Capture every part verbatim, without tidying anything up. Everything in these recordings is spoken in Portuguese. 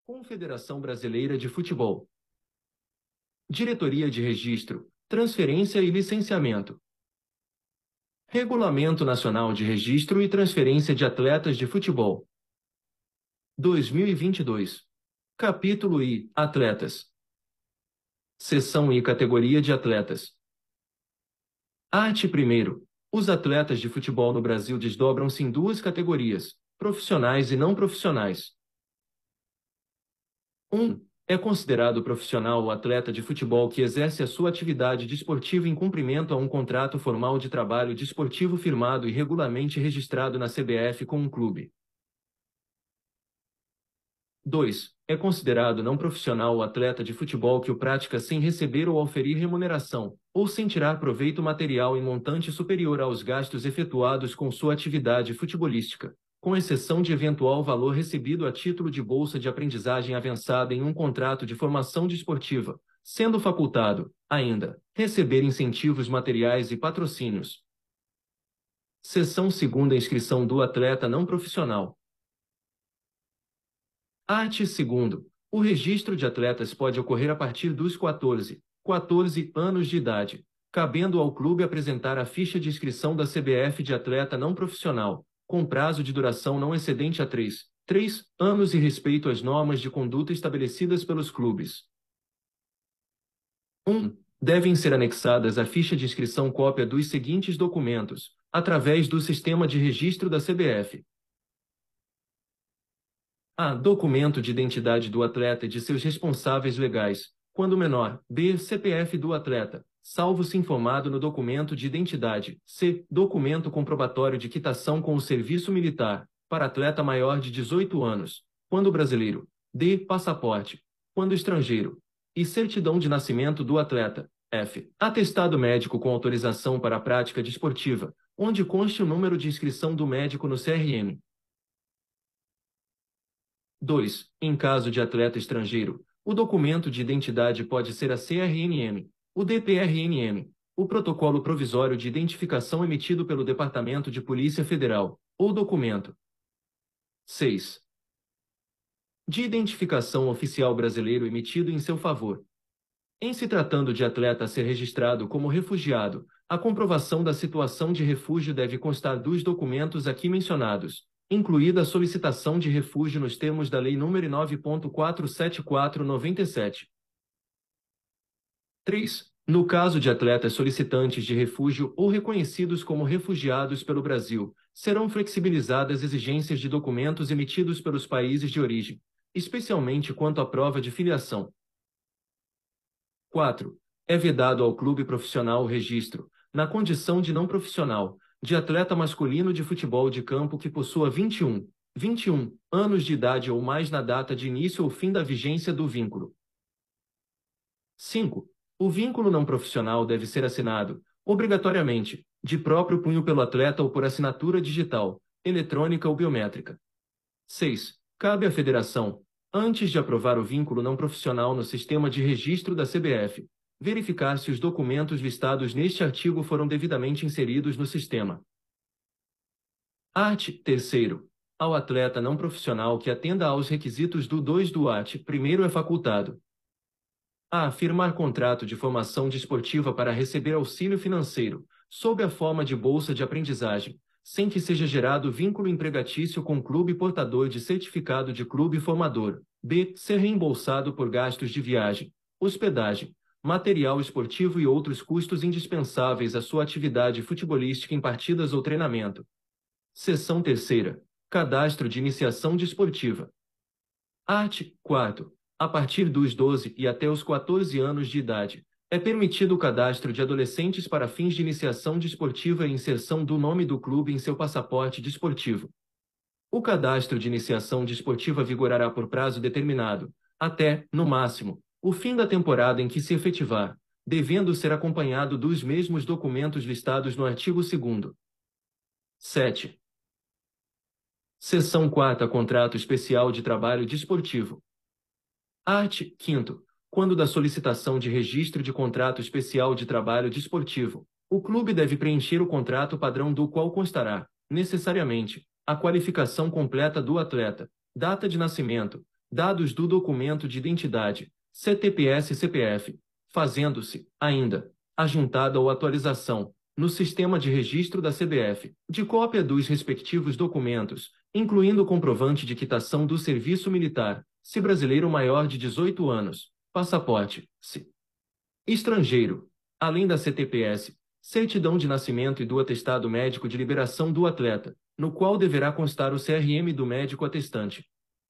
Confederação Brasileira de Futebol. Diretoria de Registro, Transferência e Licenciamento. Regulamento Nacional de Registro e Transferência de Atletas de Futebol. dois mil e vinte e dois. Capítulo I. Atletas. Seção I. Categoria de atletas. Art. Primeiro. Os atletas de futebol no Brasil desdobram-se em duas categorias, profissionais e não profissionais. um. É considerado profissional o atleta de futebol que exerce a sua atividade desportiva em cumprimento a um contrato formal de trabalho desportivo firmado e regularmente registrado na C B F com um clube. dois. É considerado não profissional o atleta de futebol que o pratica sem receber ou oferir remuneração, ou sem tirar proveito material em montante superior aos gastos efetuados com sua atividade futebolística, com exceção de eventual valor recebido a título de bolsa de aprendizagem avançada em um contrato de formação desportiva, sendo facultado, ainda, receber incentivos materiais e patrocínios. Seção segunda. Inscrição do atleta não profissional. Art. Segundo. O registro de atletas pode ocorrer a partir dos quatorze, quatorze anos de idade, cabendo ao clube apresentar a ficha de inscrição da C B F de atleta não profissional, com prazo de duração não excedente a três, três anos e respeito às normas de conduta estabelecidas pelos clubes. um. Devem ser anexadas à ficha de inscrição cópia dos seguintes documentos, através do sistema de registro da C B F. A. Documento de identidade do atleta e de seus responsáveis legais, quando menor. B. C P F do atleta, salvo se informado no documento de identidade. C. Documento comprobatório de quitação com o serviço militar, para atleta maior de dezoito anos, quando brasileiro. D. Passaporte, quando estrangeiro. E certidão de nascimento do atleta. F. Atestado médico com autorização para a prática desportiva, onde conste o número de inscrição do médico no C R M. dois. Em caso de atleta estrangeiro, o documento de identidade pode ser a C R N M, o D P R N M, o Protocolo Provisório de Identificação emitido pelo Departamento de Polícia Federal, ou documento. seis. De identificação oficial brasileiro emitido em seu favor. Em se tratando de atleta a ser registrado como refugiado, a comprovação da situação de refúgio deve constar dos documentos aqui mencionados, incluída a solicitação de refúgio nos termos da Lei nº nove ponto quatrocentos e setenta e quatro barra noventa e sete. três. No caso de atletas solicitantes de refúgio ou reconhecidos como refugiados pelo Brasil, serão flexibilizadas exigências de documentos emitidos pelos países de origem, especialmente quanto à prova de filiação. quatro. É vedado ao clube profissional o registro, na condição de não profissional, de atleta masculino de futebol de campo que possua vinte e um, vinte e um anos de idade ou mais na data de início ou fim da vigência do vínculo. cinco. O vínculo não profissional deve ser assinado, obrigatoriamente, de próprio punho pelo atleta ou por assinatura digital, eletrônica ou biométrica. seis. Cabe à federação, antes de aprovar o vínculo não profissional no sistema de registro da C B F, verificar se os documentos listados neste artigo foram devidamente inseridos no sistema. Art. Terceiro. Ao atleta não profissional que atenda aos requisitos do dois do art. Primeiro é facultado a. Firmar contrato de formação desportiva para receber auxílio financeiro, sob a forma de bolsa de aprendizagem, sem que seja gerado vínculo empregatício com clube portador de certificado de clube formador. B. Ser reembolsado por gastos de viagem, hospedagem, material esportivo e outros custos indispensáveis à sua atividade futebolística em partidas ou treinamento. Seção terceira. Cadastro de iniciação desportiva. Art. Quarto. A partir dos doze e até os quatorze anos de idade, é permitido o cadastro de adolescentes para fins de iniciação desportiva e inserção do nome do clube em seu passaporte desportivo. O cadastro de iniciação desportiva vigorará por prazo determinado, até, no máximo, o fim da temporada em que se efetivar, devendo ser acompanhado dos mesmos documentos listados no artigo segundo. sete. Seção quarta. Contrato especial de trabalho desportivo. Art. Quinto. Quando da solicitação de registro de contrato especial de trabalho desportivo, o clube deve preencher o contrato padrão do qual constará, necessariamente, a qualificação completa do atleta, data de nascimento, dados do documento de identidade, C T P S e C P F, fazendo-se, ainda, a juntada ou atualização, no sistema de registro da C B F, de cópia dos respectivos documentos, incluindo o comprovante de quitação do serviço militar, se brasileiro maior de dezoito anos, passaporte, se estrangeiro, além da C T P S, certidão de nascimento e do atestado médico de liberação do atleta, no qual deverá constar o C R M do médico atestante.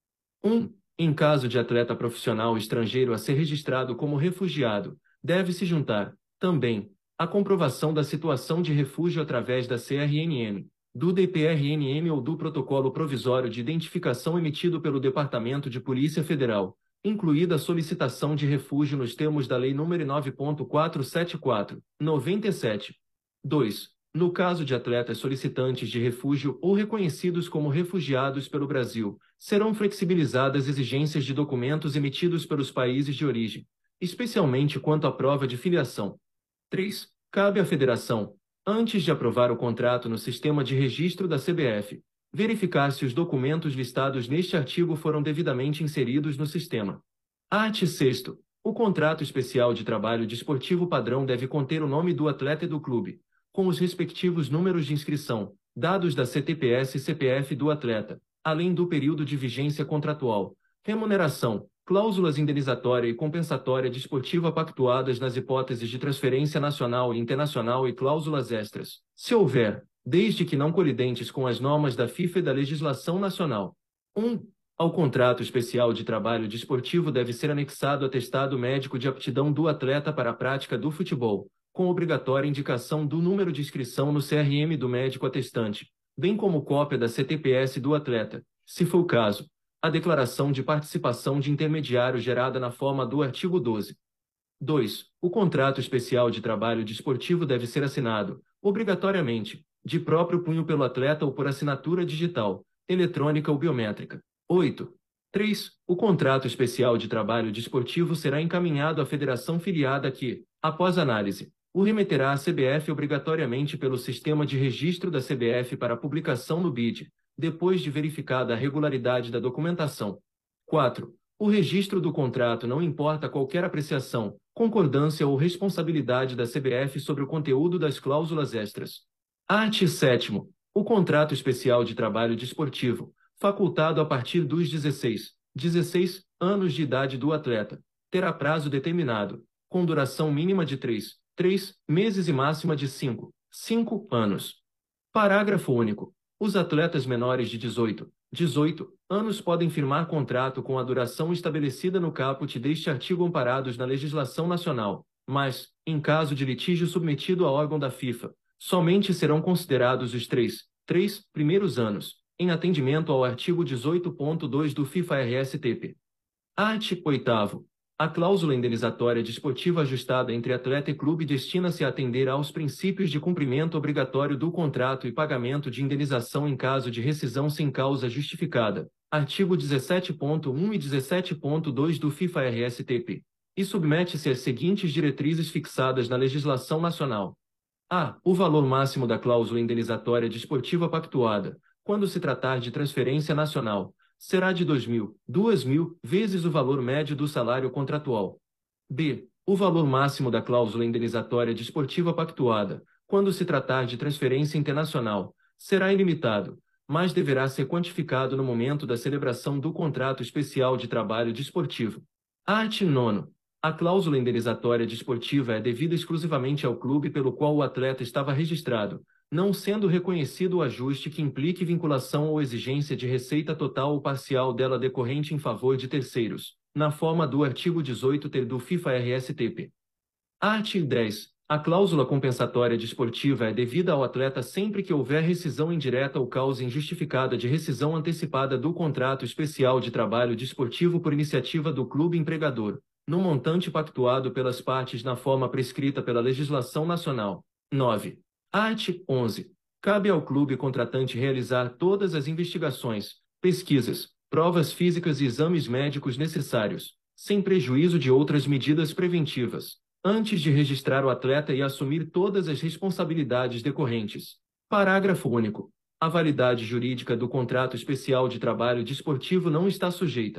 um. Em caso de atleta profissional estrangeiro a ser registrado como refugiado, deve-se juntar, também, a comprovação da situação de refúgio através da C R N M, do D P R N M ou do Protocolo Provisório de Identificação emitido pelo Departamento de Polícia Federal, incluída a solicitação de refúgio nos termos da Lei nº nove ponto quatrocentos e setenta e quatro, noventa e sete. dois. No caso de atletas solicitantes de refúgio ou reconhecidos como refugiados pelo Brasil, serão flexibilizadas exigências de documentos emitidos pelos países de origem, especialmente quanto à prova de filiação. três. Cabe à Federação, antes de aprovar o contrato no sistema de registro da C B F, verificar se os documentos listados neste artigo foram devidamente inseridos no sistema. Art. seis. O contrato especial de trabalho desportivo padrão deve conter o nome do atleta e do clube, com os respectivos números de inscrição, dados da C T P S e C P F do atleta, além do período de vigência contratual, remuneração, cláusulas indenizatória e compensatória desportiva pactuadas nas hipóteses de transferência nacional e internacional e cláusulas extras, se houver, desde que não colidentes com as normas da FIFA e da legislação nacional. um. Ao contrato especial de trabalho desportivo deve ser anexado atestado médico de aptidão do atleta para a prática do futebol, com obrigatória indicação do número de inscrição no C R M do médico atestante, bem como cópia da C T P S do atleta, se for o caso, a declaração de participação de intermediário gerada na forma do artigo doze. dois. O contrato especial de trabalho desportivo deve ser assinado, obrigatoriamente, de próprio punho pelo atleta ou por assinatura digital, eletrônica ou biométrica. oito. três. O contrato especial de trabalho desportivo será encaminhado à federação filiada que, após análise, o remeterá à C B F obrigatoriamente pelo sistema de registro da C B F para publicação no B I D, depois de verificada a regularidade da documentação. quatro. O registro do contrato não importa qualquer apreciação, concordância ou responsabilidade da C B F sobre o conteúdo das cláusulas extras. Art. sete. O contrato especial de trabalho desportivo, facultado a partir dos dezesseis, dezesseis anos de idade do atleta, terá prazo determinado, com duração mínima de três, três meses e máxima de cinco, cinco anos. Parágrafo único. Os atletas menores de dezoito, dezoito anos podem firmar contrato com a duração estabelecida no caput deste artigo amparados na legislação nacional, mas, em caso de litígio submetido a órgão da FIFA, somente serão considerados os três, três primeiros anos, em atendimento ao artigo dezoito ponto dois do FIFA R S T P. Art. oito. A cláusula indenizatória desportiva ajustada entre atleta e clube destina-se a atender aos princípios de cumprimento obrigatório do contrato e pagamento de indenização em caso de rescisão sem causa justificada, artigo dezessete ponto um e dezessete ponto dois do FIFA R S T P, e submete-se às seguintes diretrizes fixadas na legislação nacional. A. O valor máximo da cláusula indenizatória desportiva pactuada, quando se tratar de transferência nacional, será de dois mil, duas mil vezes o valor médio do salário contratual. B. O valor máximo da cláusula indenizatória desportiva pactuada, quando se tratar de transferência internacional, será ilimitado, mas deverá ser quantificado no momento da celebração do contrato especial de trabalho desportivo. Art. nove. A cláusula indenizatória desportiva é devida exclusivamente ao clube pelo qual o atleta estava registrado, não sendo reconhecido o ajuste que implique vinculação ou exigência de receita total ou parcial dela decorrente em favor de terceiros, na forma do artigo dezoito ter do FIFA R S T P. Art. dez. A cláusula compensatória desportiva é devida ao atleta sempre que houver rescisão indireta ou causa injustificada de rescisão antecipada do contrato especial de trabalho desportivo por iniciativa do clube empregador, no montante pactuado pelas partes na forma prescrita pela legislação nacional. nove. Art. onze. Cabe ao clube contratante realizar todas as investigações, pesquisas, provas físicas e exames médicos necessários, sem prejuízo de outras medidas preventivas, antes de registrar o atleta e assumir todas as responsabilidades decorrentes. Parágrafo único. A validade jurídica do contrato especial de trabalho desportivo não está sujeita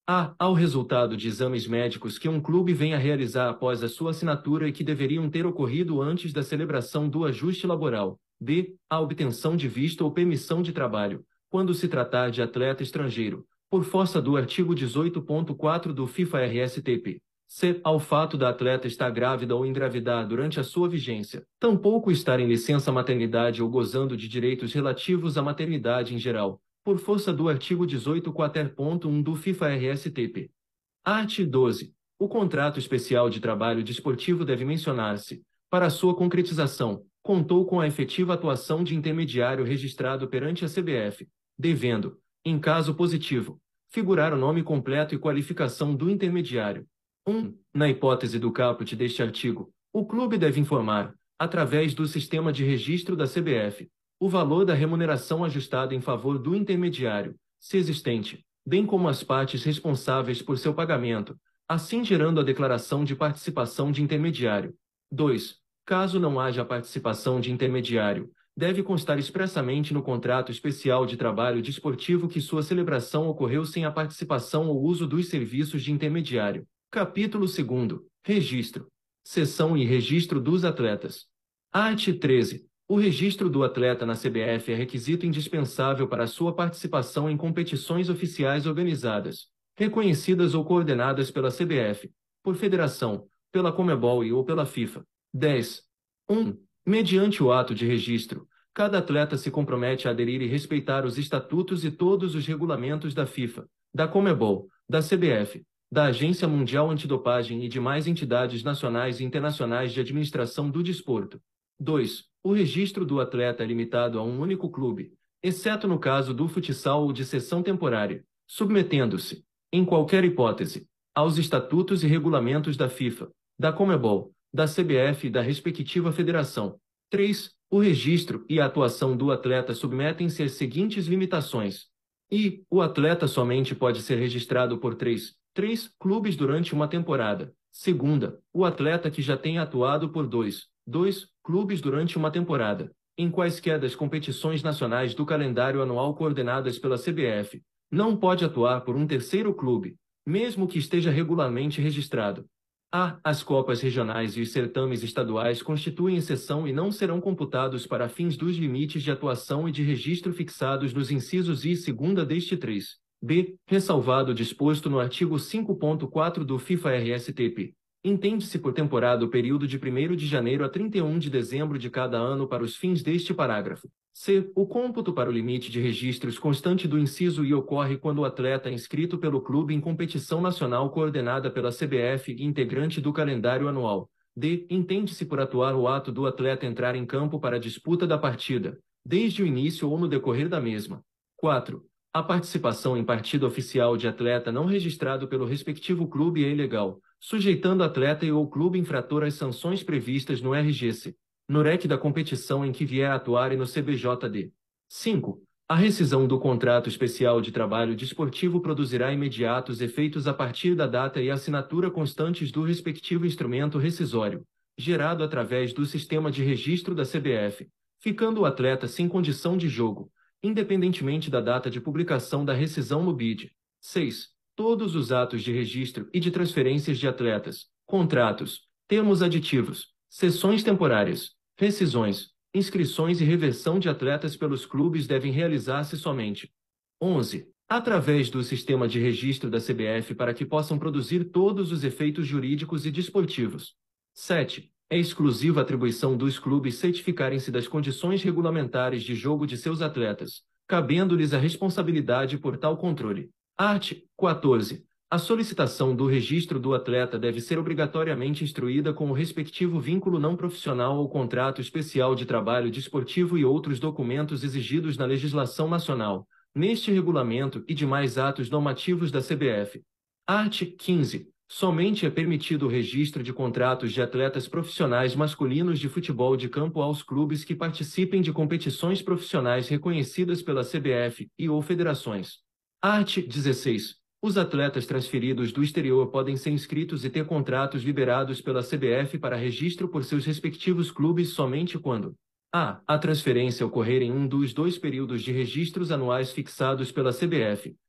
A. Ao resultado de exames médicos que um clube venha a realizar após a sua assinatura e que deveriam ter ocorrido antes da celebração do ajuste laboral. B. A obtenção de visto ou permissão de trabalho, quando se tratar de atleta estrangeiro, por força do artigo dezoito ponto quatro do FIFA R S T P. C. Ao fato da atleta estar grávida ou engravidar durante a sua vigência, tampouco estar em licença maternidade ou gozando de direitos relativos à maternidade em geral, por força do artigo dezoito quater ponto um do FIFA R S T P. Art. doze. O contrato especial de trabalho desportivo deve mencionar-se, para sua concretização, contou com a efetiva atuação de intermediário registrado perante a C B F, devendo, em caso positivo, figurar o nome completo e qualificação do intermediário. um. Na hipótese do caput deste artigo, o clube deve informar, através do sistema de registro da C B F, o valor da remuneração ajustado em favor do intermediário, se existente, bem como as partes responsáveis por seu pagamento, assim gerando a declaração de participação de intermediário. dois. Caso não haja participação de intermediário, deve constar expressamente no contrato especial de trabalho desportivo que sua celebração ocorreu sem a participação ou uso dos serviços de intermediário. Capítulo segundo. Registro. Seção e registro dos atletas. Art. treze. O registro do atleta na C B F é requisito indispensável para sua participação em competições oficiais organizadas, reconhecidas ou coordenadas pela C B F, por federação, pela Conmebol e ou pela FIFA. dez. um. Mediante o ato de registro, cada atleta se compromete a aderir e respeitar os estatutos e todos os regulamentos da FIFA, da Conmebol, da C B F, da Agência Mundial Antidopagem e demais entidades nacionais e internacionais de administração do desporto. dois. O registro do atleta é limitado a um único clube, exceto no caso do futsal ou de cessão temporária, submetendo-se, em qualquer hipótese, aos estatutos e regulamentos da FIFA, da Conmebol, da C B F e da respectiva federação. três. O registro e a atuação do atleta submetem-se às seguintes limitações. I. O atleta somente pode ser registrado por três, três clubes durante uma temporada. Segunda, o atleta que já tenha atuado por dois, dois clubes durante uma temporada, em quaisquer das competições nacionais do calendário anual coordenadas pela C B F, não pode atuar por um terceiro clube, mesmo que esteja regularmente registrado. A. As copas regionais e os certames estaduais constituem exceção e não serão computados para fins dos limites de atuação e de registro fixados nos incisos I e segunda deste três. B. Ressalvado o disposto no artigo cinco ponto quatro do FIFA R S T P. Entende-se por temporada o período de primeiro de janeiro a trinta e um de dezembro de cada ano para os fins deste parágrafo. C. O cômputo para o limite de registros constante do inciso I ocorre quando o atleta é inscrito pelo clube em competição nacional coordenada pela C B F e integrante do calendário anual. D. Entende-se por atuar o ato do atleta entrar em campo para a disputa da partida, desde o início ou no decorrer da mesma. quatro. A participação em partida oficial de atleta não registrado pelo respectivo clube é ilegal, sujeitando atleta e ou clube infrator às sanções previstas no R G C, no R E C da competição em que vier a atuar e no C B J D. cinco. A rescisão do contrato especial de trabalho desportivo produzirá imediatos efeitos a partir da data e assinatura constantes do respectivo instrumento rescisório, gerado através do sistema de registro da C B F, ficando o atleta sem condição de jogo, independentemente da data de publicação da rescisão no B I D. seis. Todos os atos de registro e de transferências de atletas, contratos, termos aditivos, cessões temporárias, rescisões, inscrições e reversão de atletas pelos clubes devem realizar-se somente. onze. Através do sistema de registro da C B F para que possam produzir todos os efeitos jurídicos e desportivos. sete. É exclusiva atribuição dos clubes certificarem-se das condições regulamentares de jogo de seus atletas, cabendo-lhes a responsabilidade por tal controle. Art. quatorze. A solicitação do registro do atleta deve ser obrigatoriamente instruída com o respectivo vínculo não profissional ou contrato especial de trabalho desportivo e outros documentos exigidos na legislação nacional, neste regulamento e demais atos normativos da C B F. Art. quinze. Somente é permitido o registro de contratos de atletas profissionais masculinos de futebol de campo aos clubes que participem de competições profissionais reconhecidas pela C B F e ou federações. Art. dezesseis. Os atletas transferidos do exterior podem ser inscritos e ter contratos liberados pela C B F para registro por seus respectivos clubes somente quando a. A transferência ocorrer em um dos dois períodos de registros anuais fixados pela C B F,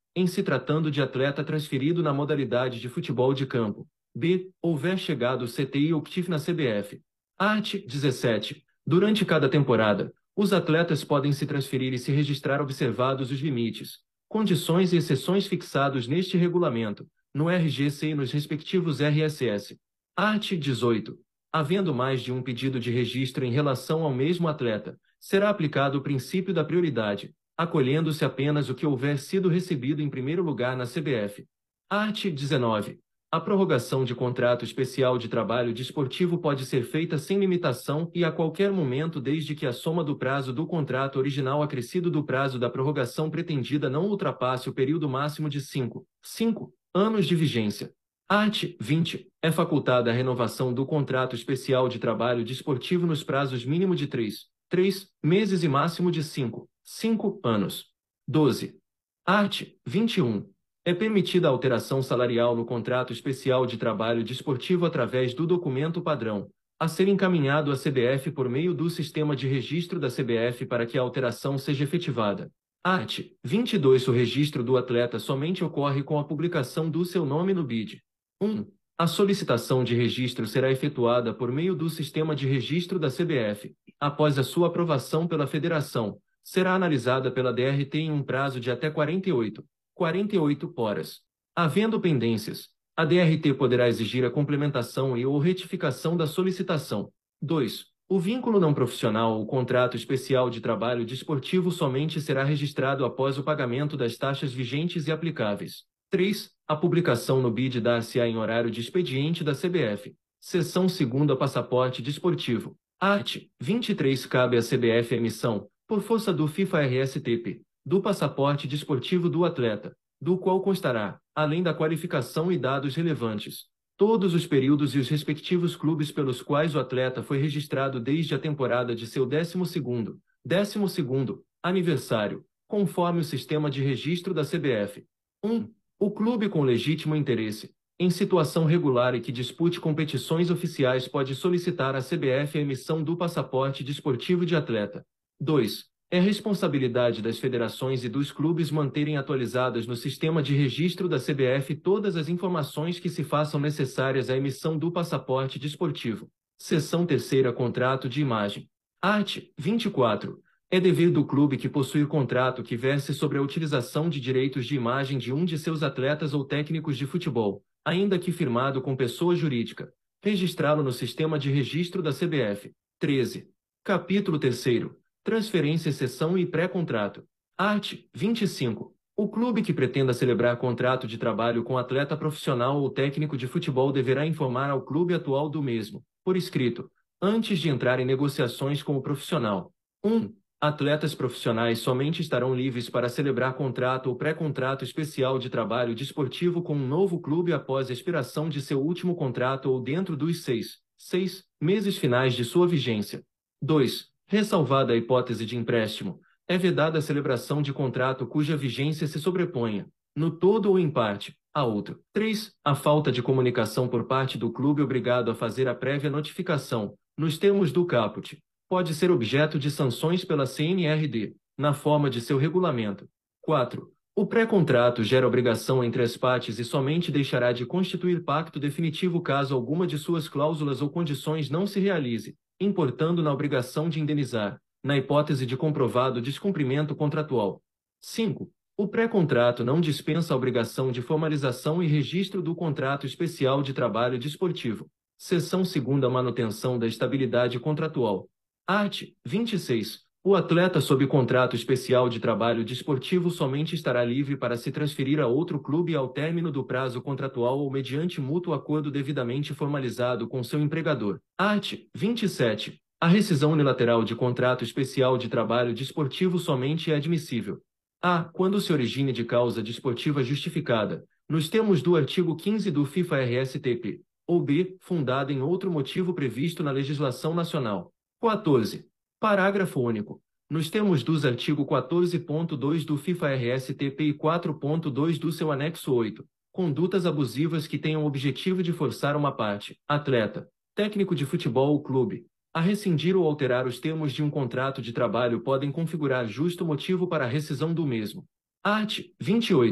em se tratando de atleta transferido na modalidade de futebol de campo. B. Houver chegado C T I ou C T I F na C B F. Art. dezessete. Durante cada temporada, os atletas podem se transferir e se registrar observados os limites, condições e exceções fixados neste regulamento, no R G C e nos respectivos R S S. Art. dezoito. Havendo mais de um pedido de registro em relação ao mesmo atleta, será aplicado o princípio da prioridade, acolhendo-se apenas o que houver sido recebido em primeiro lugar na C B F. Art. dezenove. A prorrogação de contrato especial de trabalho desportivo pode ser feita sem limitação e a qualquer momento desde que a soma do prazo do contrato original acrescido do prazo da prorrogação pretendida não ultrapasse o período máximo de cinco, cinco anos de vigência. Art. vinte. É facultada a renovação do contrato especial de trabalho desportivo nos prazos mínimo de três, três meses e máximo de cinco, cinco anos. doze. Art. vinte e um. É permitida a alteração salarial no contrato especial de trabalho desportivo através do documento padrão, a ser encaminhado à C B F por meio do sistema de registro da C B F para que a alteração seja efetivada. Art. vinte e dois. O registro do atleta somente ocorre com a publicação do seu nome no B I D. um. A solicitação de registro será efetuada por meio do sistema de registro da C B F. Após a sua aprovação pela Federação, será analisada pela D R T em um prazo de até quarenta e oito, quarenta e oito horas. Havendo pendências, a D R T poderá exigir a complementação e ou retificação da solicitação. dois. O vínculo não profissional ou contrato especial de trabalho desportivo somente será registrado após o pagamento das taxas vigentes e aplicáveis. três. A publicação no B I D dar-se-á em horário de expediente da C B F. Seção segunda. Passaporte desportivo. Art. vinte e três. Cabe à C B F a emissão, por força do FIFA R S T P, do passaporte desportivo do atleta, do qual constará, além da qualificação e dados relevantes, todos os períodos e os respectivos clubes pelos quais o atleta foi registrado desde a temporada de seu décimo segundo, décimo segundo aniversário, conforme o sistema de registro da C B F. um. O clube com legítimo interesse, em situação regular e que dispute competições oficiais pode solicitar à C B F a emissão do passaporte desportivo de atleta. dois. É responsabilidade das federações e dos clubes manterem atualizadas no sistema de registro da C B F todas as informações que se façam necessárias à emissão do passaporte desportivo. Seção terceira. Contrato de imagem. Art. vinte e quatro. É dever do clube que possuir contrato que verse sobre a utilização de direitos de imagem de um de seus atletas ou técnicos de futebol, ainda que firmado com pessoa jurídica, registrá-lo no sistema de registro da C B F. treze. Capítulo terceiro. Transferência, cessão e pré-contrato. Art. vinte e cinco. O clube que pretenda celebrar contrato de trabalho com atleta profissional ou técnico de futebol deverá informar ao clube atual do mesmo, por escrito, antes de entrar em negociações com o profissional. um. Atletas profissionais somente estarão livres para celebrar contrato ou pré-contrato especial de trabalho desportivo com um novo clube após a expiração de seu último contrato ou dentro dos seis, seis meses finais de sua vigência. dois. Ressalvada a hipótese de empréstimo, é vedada a celebração de contrato cuja vigência se sobreponha, no todo ou em parte, a outro. três. A falta de comunicação por parte do clube obrigado a fazer a prévia notificação, nos termos do caput, pode ser objeto de sanções pela C N R D, na forma de seu regulamento. quatro. O pré-contrato gera obrigação entre as partes e somente deixará de constituir pacto definitivo caso alguma de suas cláusulas ou condições não se realize, importando na obrigação de indenizar, na hipótese de comprovado descumprimento contratual. cinco. O pré-contrato não dispensa a obrigação de formalização e registro do contrato especial de trabalho desportivo. Seção segunda. Manutenção da estabilidade contratual. Art. vinte e seis. O atleta sob contrato especial de trabalho desportivo somente estará livre para se transferir a outro clube ao término do prazo contratual ou mediante mútuo acordo devidamente formalizado com seu empregador. Art. vinte e sete. A rescisão unilateral de contrato especial de trabalho desportivo somente é admissível: a. Quando se origine de causa desportiva justificada, nos termos do artigo quinze do FIFA R S T P, ou b. Fundada em outro motivo previsto na legislação nacional. quatorze. Parágrafo único. Nos termos dos artigo quatorze ponto dois do FIFA R S T P e quatro ponto dois do seu anexo oito, condutas abusivas que tenham o objetivo de forçar uma parte, atleta, técnico de futebol ou clube, a rescindir ou alterar os termos de um contrato de trabalho podem configurar justo motivo para a rescisão do mesmo. Art. vinte e oito.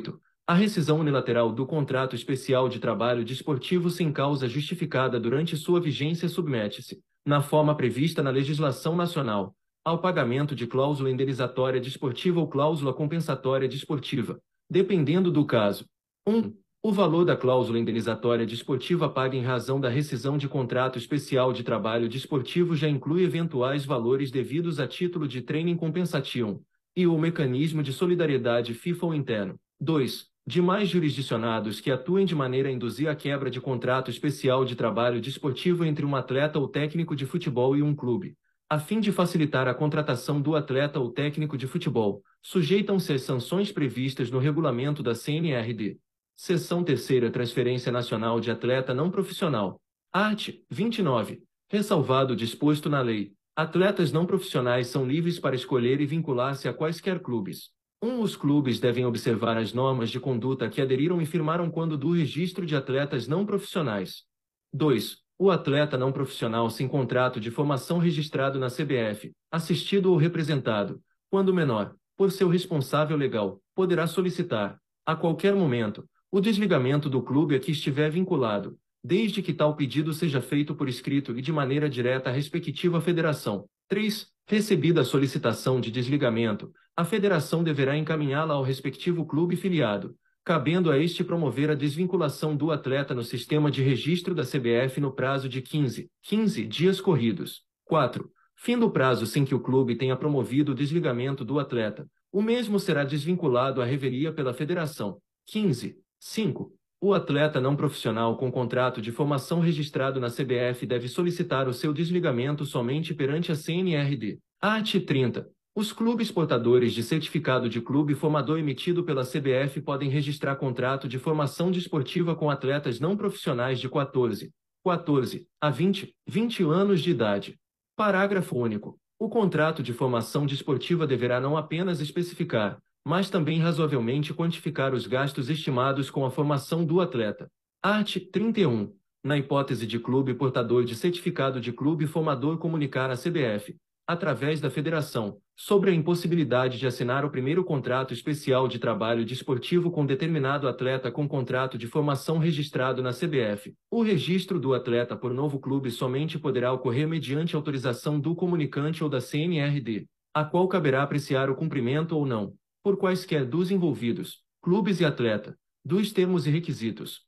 A rescisão unilateral do contrato especial de trabalho desportivo sem causa justificada durante sua vigência submete-se, na forma prevista na legislação nacional, ao pagamento de cláusula indenizatória desportiva ou cláusula compensatória desportiva, dependendo do caso. um. O valor da cláusula indenizatória desportiva paga em razão da rescisão de contrato especial de trabalho desportivo já inclui eventuais valores devidos a título de training compensation e o mecanismo de solidariedade FIFA interno. dois. Demais jurisdicionados que atuem de maneira a induzir a quebra de contrato especial de trabalho desportivo entre um atleta ou técnico de futebol e um clube, a fim de facilitar a contratação do atleta ou técnico de futebol, sujeitam-se às sanções previstas no regulamento da C N R D. Seção terceira Transferência Nacional de Atleta Não Profissional. Art. vinte e nove. Ressalvado o disposto na lei, atletas não profissionais são livres para escolher e vincular-se a quaisquer clubes. um. Os clubes devem observar as normas de conduta que aderiram e firmaram quando do registro de atletas não profissionais. dois. O atleta não profissional sem contrato de formação registrado na C B F, assistido ou representado, quando menor, por seu responsável legal, poderá solicitar, a qualquer momento, o desligamento do clube a que estiver vinculado, desde que tal pedido seja feito por escrito e de maneira direta à respectiva federação. três. Recebida a solicitação de desligamento, a federação deverá encaminhá-la ao respectivo clube filiado, cabendo a este promover a desvinculação do atleta no sistema de registro da C B F no prazo de quinze, quinze dias corridos. quatro. Fim do prazo sem que o clube tenha promovido o desligamento do atleta, o mesmo será desvinculado à revelia pela federação. quinze. cinco. O atleta não profissional com contrato de formação registrado na C B F deve solicitar o seu desligamento somente perante a C N R D. Art. trinta. Os clubes portadores de certificado de clube formador emitido pela C B F podem registrar contrato de formação desportiva com atletas não profissionais de quatorze, quatorze a vinte, vinte anos de idade. Parágrafo único. O contrato de formação desportiva deverá não apenas especificar, mas também razoavelmente quantificar os gastos estimados com a formação do atleta. Art. trinta e um. Na hipótese de clube portador de certificado de clube formador comunicar à C B F, através da federação, sobre a impossibilidade de assinar o primeiro contrato especial de trabalho desportivo com determinado atleta com contrato de formação registrado na C B F, o registro do atleta por novo clube somente poderá ocorrer mediante autorização do comunicante ou da C N R D, a qual caberá apreciar o cumprimento ou não, por quaisquer dos envolvidos, clubes e atleta, dos termos e requisitos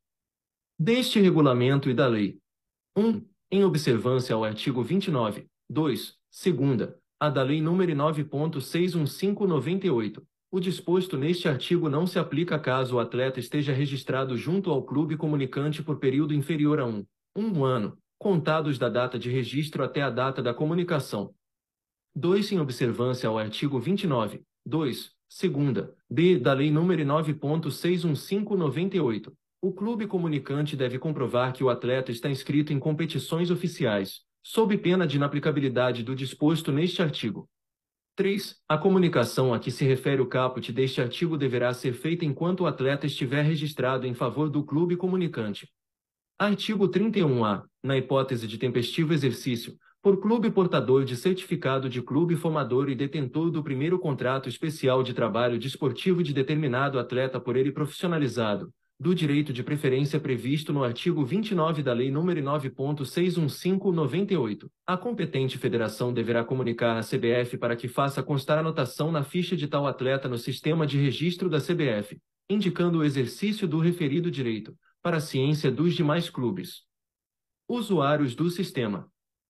deste regulamento e da lei. um. Em observância ao artigo vinte e nove, dois, segunda, a da Lei nº nove ponto seiscentos e quinze noventa e oito, o disposto neste artigo não se aplica caso o atleta esteja registrado junto ao clube comunicante por período inferior a um, um ano, contados da data de registro até a data da comunicação. dois. Em observância ao artigo vinte e nove, dois, segunda, b da Lei nº nove ponto seiscentos e quinze noventa e oito, o clube comunicante deve comprovar que o atleta está inscrito em competições oficiais, sob pena de inaplicabilidade do disposto neste artigo. três. A comunicação a que se refere o caput deste artigo deverá ser feita enquanto o atleta estiver registrado em favor do clube comunicante. Artigo trinta e um A. Na hipótese de tempestivo exercício, por clube portador de certificado de clube formador e detentor do primeiro contrato especial de trabalho desportivo de determinado atleta por ele profissionalizado, do direito de preferência previsto no artigo vinte e nove da Lei nº nove ponto seiscentos e quinze noventa e oito, a competente federação deverá comunicar à C B F para que faça constar anotação na ficha de tal atleta no sistema de registro da C B F, indicando o exercício do referido direito, para a ciência dos demais clubes usuários do sistema.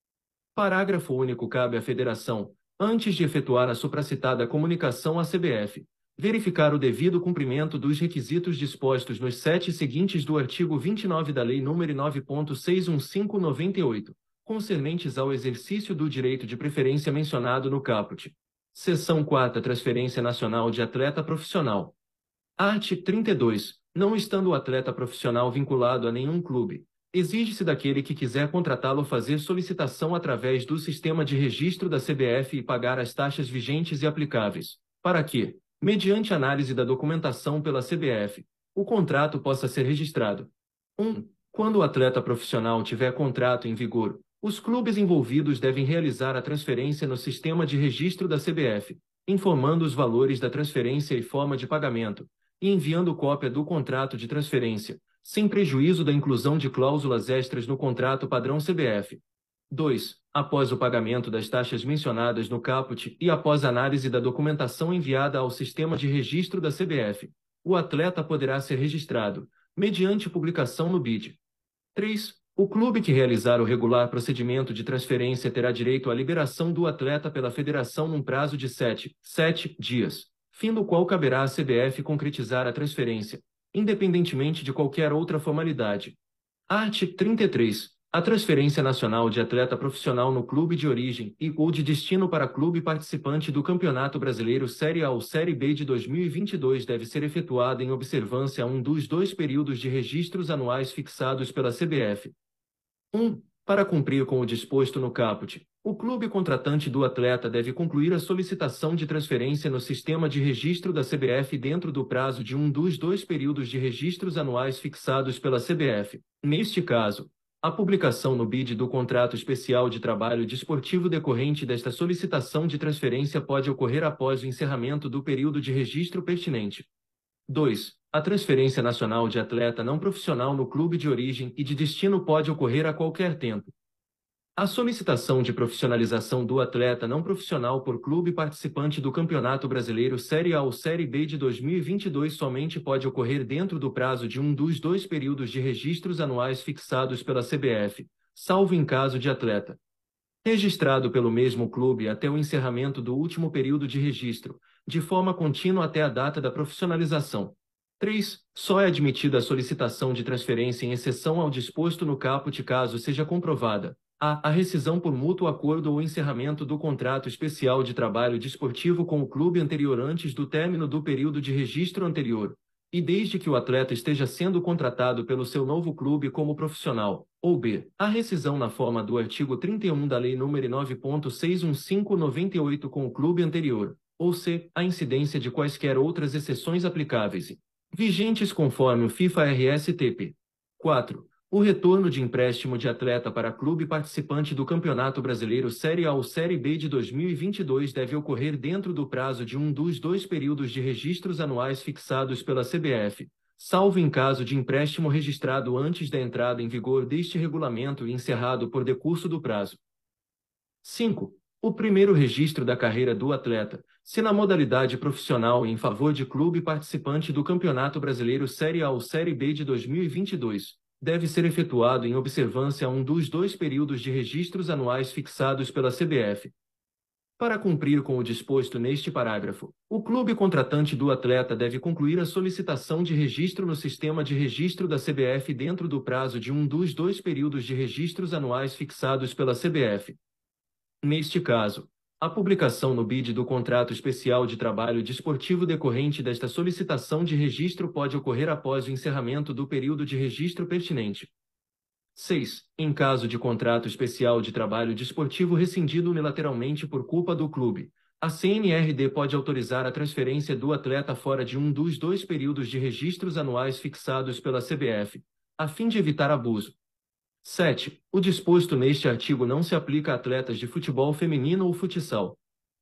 Parágrafo único. Cabe à federação, antes de efetuar a supracitada comunicação à C B F, verificar o devido cumprimento dos requisitos dispostos nos sete seguintes do artigo vinte e nove da Lei nº nove ponto seiscentos e quinze noventa e oito, concernentes ao exercício do direito de preferência mencionado no caput. Seção quarta. Transferência nacional de atleta profissional. Art. trinta e dois. Não estando o atleta profissional vinculado a nenhum clube, exige-se daquele que quiser contratá-lo fazer solicitação através do sistema de registro da C B F e pagar as taxas vigentes e aplicáveis, para que, mediante análise da documentação pela C B F, o contrato possa ser registrado. um. Quando o atleta profissional tiver contrato em vigor, os clubes envolvidos devem realizar a transferência no sistema de registro da C B F, informando os valores da transferência e forma de pagamento, e enviando cópia do contrato de transferência, sem prejuízo da inclusão de cláusulas extras no contrato padrão C B F. dois. Após o pagamento das taxas mencionadas no caput e após análise da documentação enviada ao sistema de registro da C B F, o atleta poderá ser registrado, mediante publicação no B I D. três. O clube que realizar o regular procedimento de transferência terá direito à liberação do atleta pela federação num prazo de sete, sete dias, fim do qual caberá à C B F concretizar a transferência, independentemente de qualquer outra formalidade. Art. trinta e três. A transferência nacional de atleta profissional no clube de origem e ou de destino para clube participante do Campeonato Brasileiro Série A ou Série B de dois mil e vinte e dois deve ser efetuada em observância a um dos dois períodos de registros anuais fixados pela C B F. um. Para cumprir com o disposto no caput, o clube contratante do atleta deve concluir a solicitação de transferência no sistema de registro da C B F dentro do prazo de um dos dois períodos de registros anuais fixados pela C B F. Neste caso, a publicação no B I D do contrato especial de trabalho desportivo decorrente desta solicitação de transferência pode ocorrer após o encerramento do período de registro pertinente. dois. A transferência nacional de atleta não profissional no clube de origem e de destino pode ocorrer a qualquer tempo. A solicitação de profissionalização do atleta não profissional por clube participante do Campeonato Brasileiro Série A ou Série B de dois mil e vinte e dois somente pode ocorrer dentro do prazo de um dos dois períodos de registros anuais fixados pela C B F, salvo em caso de atleta registrado pelo mesmo clube até o encerramento do último período de registro, de forma contínua até a data da profissionalização. três. Só é admitida a solicitação de transferência em exceção ao disposto no caput caso seja comprovada a. A rescisão por mútuo acordo ou encerramento do contrato especial de trabalho desportivo com o clube anterior antes do término do período de registro anterior, e desde que o atleta esteja sendo contratado pelo seu novo clube como profissional, ou b. A rescisão na forma do artigo trinta e um da Lei nº nove ponto seiscentos e quinze noventa e oito com o clube anterior, ou c. A incidência de quaisquer outras exceções aplicáveis e vigentes conforme o FIFA R S T P. quatro. O retorno de empréstimo de atleta para clube participante do Campeonato Brasileiro Série A ou Série B de dois mil e vinte e dois deve ocorrer dentro do prazo de um dos dois períodos de registros anuais fixados pela C B F, salvo em caso de empréstimo registrado antes da entrada em vigor deste regulamento e encerrado por decurso do prazo. cinco. O primeiro registro da carreira do atleta, se na modalidade profissional em favor de clube participante do Campeonato Brasileiro Série A ou Série B de dois mil e vinte e dois, deve ser efetuado em observância a um dos dois períodos de registros anuais fixados pela C B F. Para cumprir com o disposto neste parágrafo, o clube contratante do atleta deve concluir a solicitação de registro no sistema de registro da C B F dentro do prazo de um dos dois períodos de registros anuais fixados pela C B F. Neste caso, a publicação no B I D do contrato especial de trabalho desportivo decorrente desta solicitação de registro pode ocorrer após o encerramento do período de registro pertinente. seis. Em caso de contrato especial de trabalho desportivo rescindido unilateralmente por culpa do clube, a C N R D pode autorizar a transferência do atleta fora de um dos dois períodos de registros anuais fixados pela C B F, a fim de evitar abuso. sete. O disposto neste artigo não se aplica a atletas de futebol feminino ou futsal.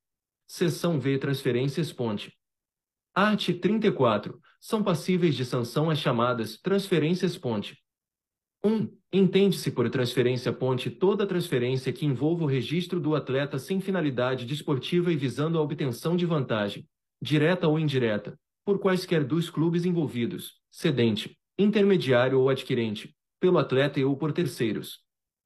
Seção V. Transferências ponte. Art. trinta e quatro. São passíveis de sanção as chamadas transferências ponte. um. Entende-se por transferência ponte toda transferência que envolva o registro do atleta sem finalidade desportiva e visando a obtenção de vantagem, direta ou indireta, por quaisquer dos clubes envolvidos, cedente, intermediário ou adquirente, pelo atleta e ou por terceiros.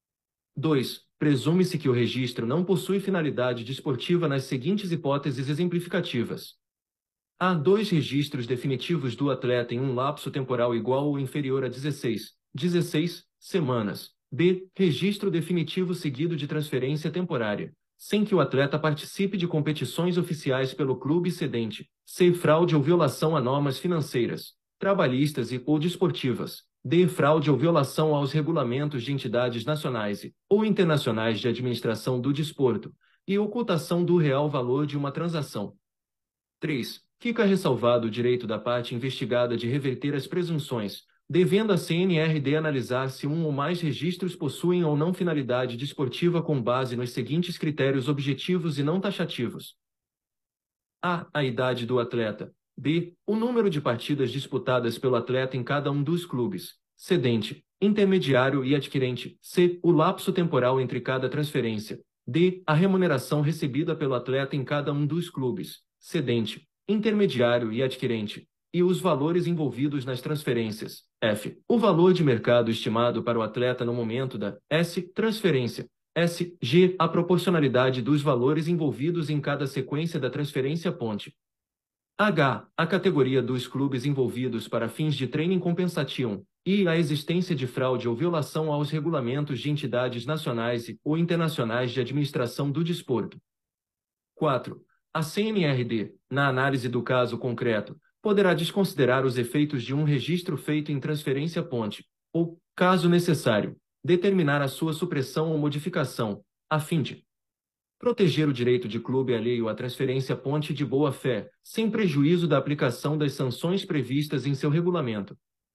dois. Presume-se que o registro não possui finalidade desportiva nas seguintes hipóteses exemplificativas. A. Dois registros definitivos do atleta em um lapso temporal igual ou inferior a dezesseis, dezesseis semanas. B. Registro definitivo seguido de transferência temporária, sem que o atleta participe de competições oficiais pelo clube cedente. C. Fraude ou violação a normas financeiras, trabalhistas e ou desportivas. D. Fraude ou violação aos regulamentos de entidades nacionais e, ou internacionais de administração do desporto, e ocultação do real valor de uma transação. três. Fica ressalvado o direito da parte investigada de reverter as presunções, devendo a C N R D analisar se um ou mais registros possuem ou não finalidade desportiva com base nos seguintes critérios objetivos e não taxativos. A. A idade do atleta. B. O número de partidas disputadas pelo atleta em cada um dos clubes, cedente, intermediário e adquirente. C. O lapso temporal entre cada transferência. D. A remuneração recebida pelo atleta em cada um dos clubes, cedente, intermediário e adquirente. E os valores envolvidos nas transferências. F. O valor de mercado estimado para o atleta no momento da S. transferência. S. G. A proporcionalidade dos valores envolvidos em cada sequência da transferência ponte. H. A categoria dos clubes envolvidos para fins de training compensation. I. A existência de fraude ou violação aos regulamentos de entidades nacionais e, ou internacionais de administração do desporto. quatro. A C N R D, na análise do caso concreto, poderá desconsiderar os efeitos de um registro feito em transferência ponte, ou, caso necessário, determinar a sua supressão ou modificação, a fim de proteger o direito de clube alheio à transferência ponte de boa-fé, sem prejuízo da aplicação das sanções previstas em seu regulamento.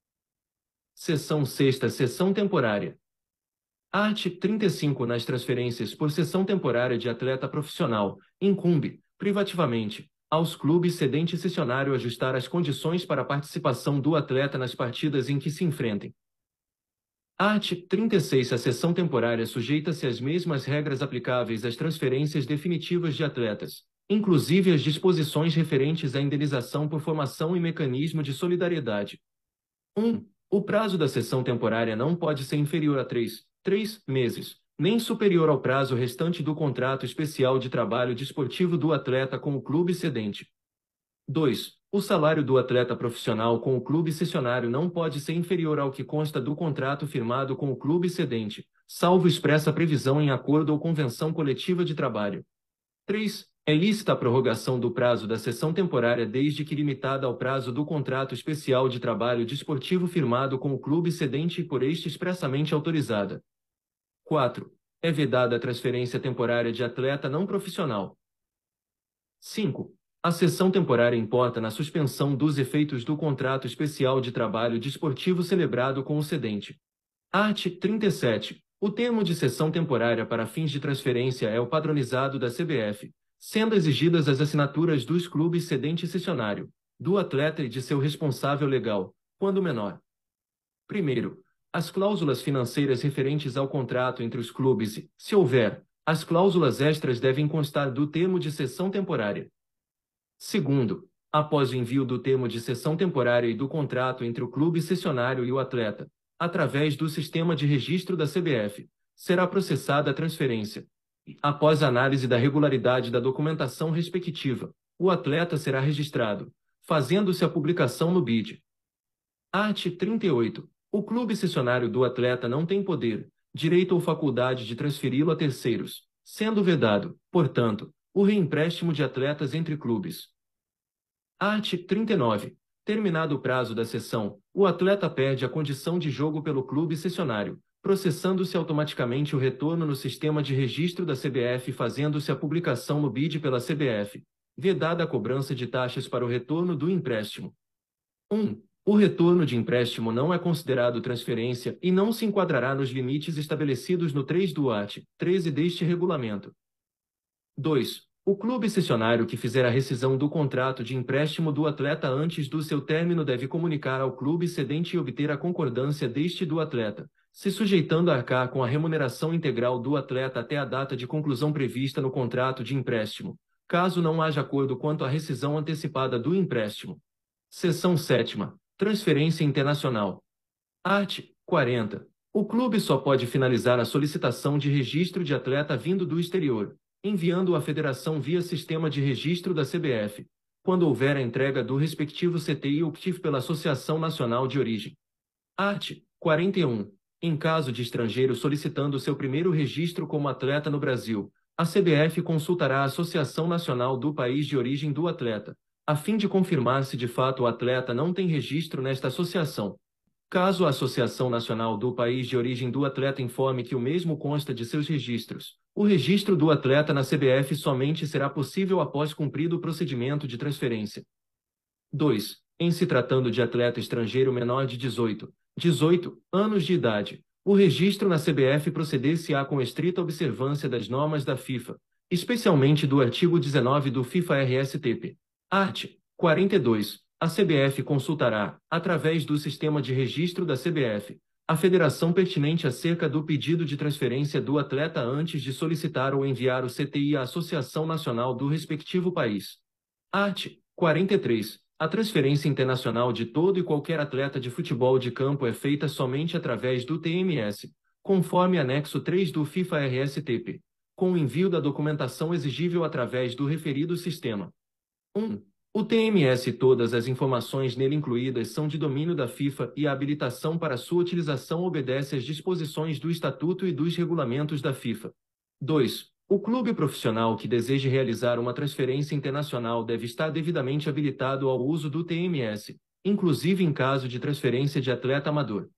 Seção sexta. Cessão temporária. Art. trinta e cinco. Nas transferências por cessão temporária de atleta profissional, incumbe, privativamente, aos clubes cedente e cessionário ajustar as condições para a participação do atleta nas partidas em que se enfrentem. Art. trinta e seis. A cessão temporária sujeita-se às mesmas regras aplicáveis às transferências definitivas de atletas, inclusive as disposições referentes à indenização por formação e mecanismo de solidariedade. um. O prazo da cessão temporária não pode ser inferior a três, três meses, nem superior ao prazo restante do contrato especial de trabalho desportivo do atleta com o clube cedente. dois. O salário do atleta profissional com o clube cessionário não pode ser inferior ao que consta do contrato firmado com o clube cedente, salvo expressa previsão em acordo ou convenção coletiva de trabalho. três. É lícita a prorrogação do prazo da cessão temporária desde que limitada ao prazo do contrato especial de trabalho desportivo firmado com o clube cedente e por este expressamente autorizada. quatro. É vedada a transferência temporária de atleta não profissional. cinco. A cessão temporária importa na suspensão dos efeitos do contrato especial de trabalho desportivo celebrado com o cedente. Art. trinta e sete. O termo de cessão temporária para fins de transferência é o padronizado da C B F, sendo exigidas as assinaturas dos clubes cedente e cessionário, do atleta e de seu responsável legal, quando menor. Primeiro, as cláusulas financeiras referentes ao contrato entre os clubes e, se houver, as cláusulas extras devem constar do termo de cessão temporária. Segundo, após o envio do termo de cessão temporária e do contrato entre o clube cessionário e o atleta, através do sistema de registro da C B F, será processada a transferência. Após a análise da regularidade da documentação respectiva, o atleta será registrado, fazendo-se a publicação no B I D. Art. trinta e oito. O clube cessionário do atleta não tem poder, direito ou faculdade de transferi-lo a terceiros, sendo vedado, portanto, o reempréstimo de atletas entre clubes. Art. trinta e nove. Terminado o prazo da cessão, o atleta perde a condição de jogo pelo clube cessionário, processando-se automaticamente o retorno no sistema de registro da C B F e fazendo-se a publicação no B I D pela C B F, vedada a cobrança de taxas para o retorno do empréstimo. um. O retorno de empréstimo não é considerado transferência e não se enquadrará nos limites estabelecidos no três do art. treze deste regulamento. dois. O clube cessionário que fizer a rescisão do contrato de empréstimo do atleta antes do seu término deve comunicar ao clube cedente e obter a concordância deste do atleta, se sujeitando a arcar com a remuneração integral do atleta até a data de conclusão prevista no contrato de empréstimo, caso não haja acordo quanto à rescisão antecipada do empréstimo. Seção sétima. Transferência internacional. Art. quarenta. O clube só pode finalizar a solicitação de registro de atleta vindo do exterior, enviando-o à federação via sistema de registro da C B F, quando houver a entrega do respectivo C T I ou C T I F pela Associação Nacional de Origem. Art. quarenta e um. Em caso de estrangeiro solicitando seu primeiro registro como atleta no Brasil, a C B F consultará a Associação Nacional do país de origem do atleta, a fim de confirmar se de fato o atleta não tem registro nesta associação. Caso a Associação Nacional do país de origem do atleta informe que o mesmo consta de seus registros, o registro do atleta na C B F somente será possível após cumprido o procedimento de transferência. dois. Em se tratando de atleta estrangeiro menor de dezoito, dezoito anos de idade, o registro na C B F proceder-se-á com estrita observância das normas da FIFA, especialmente do artigo dezenove do FIFA R S T P. Art. quarenta e dois. A C B F consultará, através do sistema de registro da C B F, a federação pertinente acerca do pedido de transferência do atleta antes de solicitar ou enviar o C T I à Associação Nacional do respectivo país. Art. quarenta e três. A transferência internacional de todo e qualquer atleta de futebol de campo é feita somente através do T M S, conforme anexo três do FIFA R S T P, com o envio da documentação exigível através do referido sistema. um. O T M S e todas as informações nele incluídas são de domínio da FIFA e a habilitação para sua utilização obedece às disposições do Estatuto e dos regulamentos da FIFA. dois. O clube profissional que deseje realizar uma transferência internacional deve estar devidamente habilitado ao uso do T M S, inclusive em caso de transferência de atleta amador.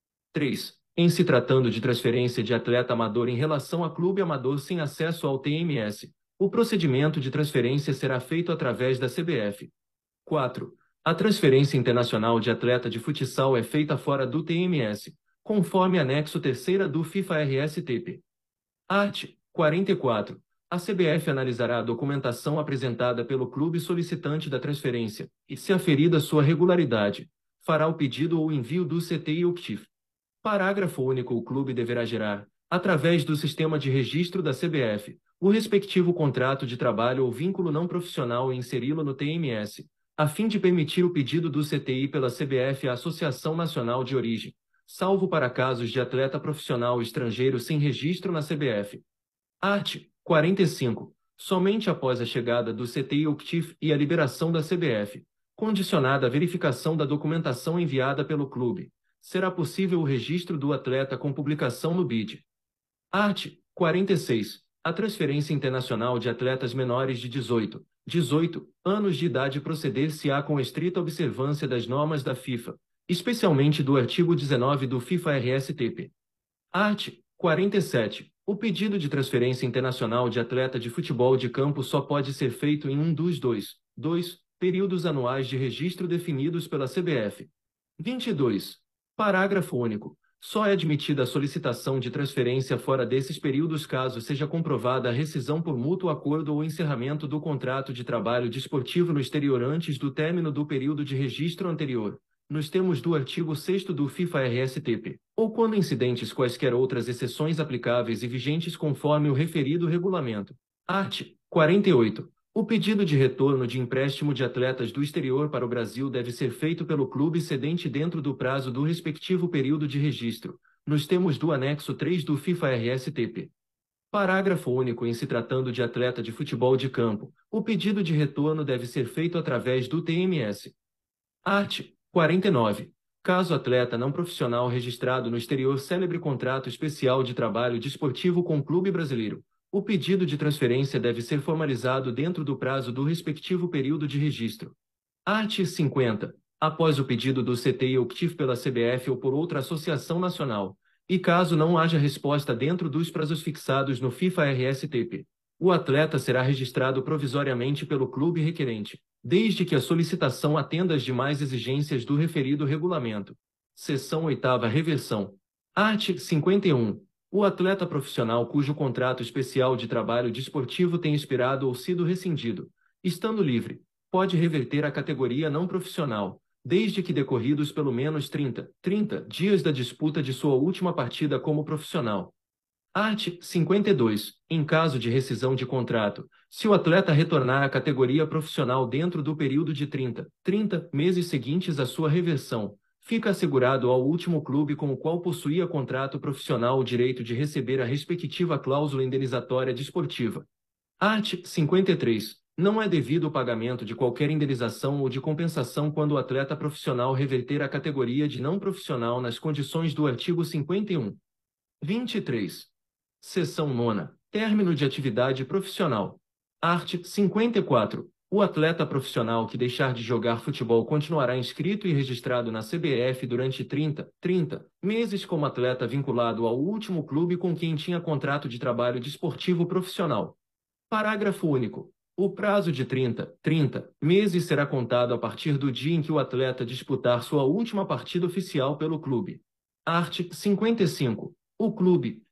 três. Em se tratando de transferência de atleta amador em relação a clube amador sem acesso ao T M S, o procedimento de transferência será feito através da C B F. quatro. A transferência internacional de atleta de futsal é feita fora do T M S, conforme anexo terceiro do FIFA R S T P. Art. quarenta e quatro. A C B F analisará a documentação apresentada pelo clube solicitante da transferência e, se aferida sua regularidade, fará o pedido ou envio do C T I ou C T I F. Parágrafo único. O clube deverá gerar, através do sistema de registro da C B F, o respectivo contrato de trabalho ou vínculo não profissional e inseri-lo no T M S, a fim de permitir o pedido do C T I pela C B F à Associação Nacional de Origem, salvo para casos de atleta profissional estrangeiro sem registro na C B F. Art. quarenta e cinco. Somente após a chegada do C T I ou C T I F e a liberação da C B F, condicionada à verificação da documentação enviada pelo clube, será possível o registro do atleta com publicação no B I D. Art. quarenta e seis. A transferência internacional de atletas menores de dezoito, dezoito anos de idade proceder-se-á com estrita observância das normas da FIFA, especialmente do artigo dezenove do FIFA R S T P. Art. quarenta e sete. O pedido de transferência internacional de atleta de futebol de campo só pode ser feito em um dos dois, dois períodos anuais de registro definidos pela C B F. vinte e dois. Parágrafo único. Só é admitida a solicitação de transferência fora desses períodos caso seja comprovada a rescisão por mútuo acordo ou encerramento do contrato de trabalho desportivo no exterior antes do término do período de registro anterior, nos termos do artigo sexto do FIFA R S T P, ou quando incidentes quaisquer outras exceções aplicáveis e vigentes conforme o referido regulamento. Art. quarenta e oito. O pedido de retorno de empréstimo de atletas do exterior para o Brasil deve ser feito pelo clube cedente dentro do prazo do respectivo período de registro, nos termos do anexo três do FIFA R S T P. Parágrafo único. Em se tratando de atleta de futebol de campo, o pedido de retorno deve ser feito através do T M S. Art. quarenta e nove. Caso atleta não profissional registrado no exterior celebre contrato especial de trabalho desportivo com o clube brasileiro, o pedido de transferência deve ser formalizado dentro do prazo do respectivo período de registro. Art. cinquenta. Após o pedido do C T I ou C T I F pela C B F ou por outra associação nacional, e caso não haja resposta dentro dos prazos fixados no FIFA R S T P, o atleta será registrado provisoriamente pelo clube requerente, desde que a solicitação atenda às demais exigências do referido regulamento. Seção oitava. Reversão. Art. cinquenta e um. O atleta profissional cujo contrato especial de trabalho desportivo tem expirado ou sido rescindido, estando livre, pode reverter à categoria não profissional, desde que decorridos pelo menos trinta, trinta dias da disputa de sua última partida como profissional. Art. cinquenta e dois. Em caso de rescisão de contrato, se o atleta retornar à categoria profissional dentro do período de trinta, trinta meses seguintes à sua reversão, fica assegurado ao último clube com o qual possuía contrato profissional o direito de receber a respectiva cláusula indenizatória desportiva. Art. cinquenta e três. Não é devido o pagamento de qualquer indenização ou de compensação quando o atleta profissional reverter à categoria de não profissional nas condições do artigo cinquenta e um. vinte e três. Seção nona. Término de atividade profissional. Art. cinquenta e quatro. O atleta profissional que deixar de jogar futebol continuará inscrito e registrado na C B F durante trinta, trinta meses como atleta vinculado ao último clube com quem tinha contrato de trabalho desportivo profissional. Parágrafo único. O prazo de trinta, trinta meses será contado a partir do dia em que o atleta disputar sua última partida oficial pelo clube. Art. cinquenta e cinco. O clube,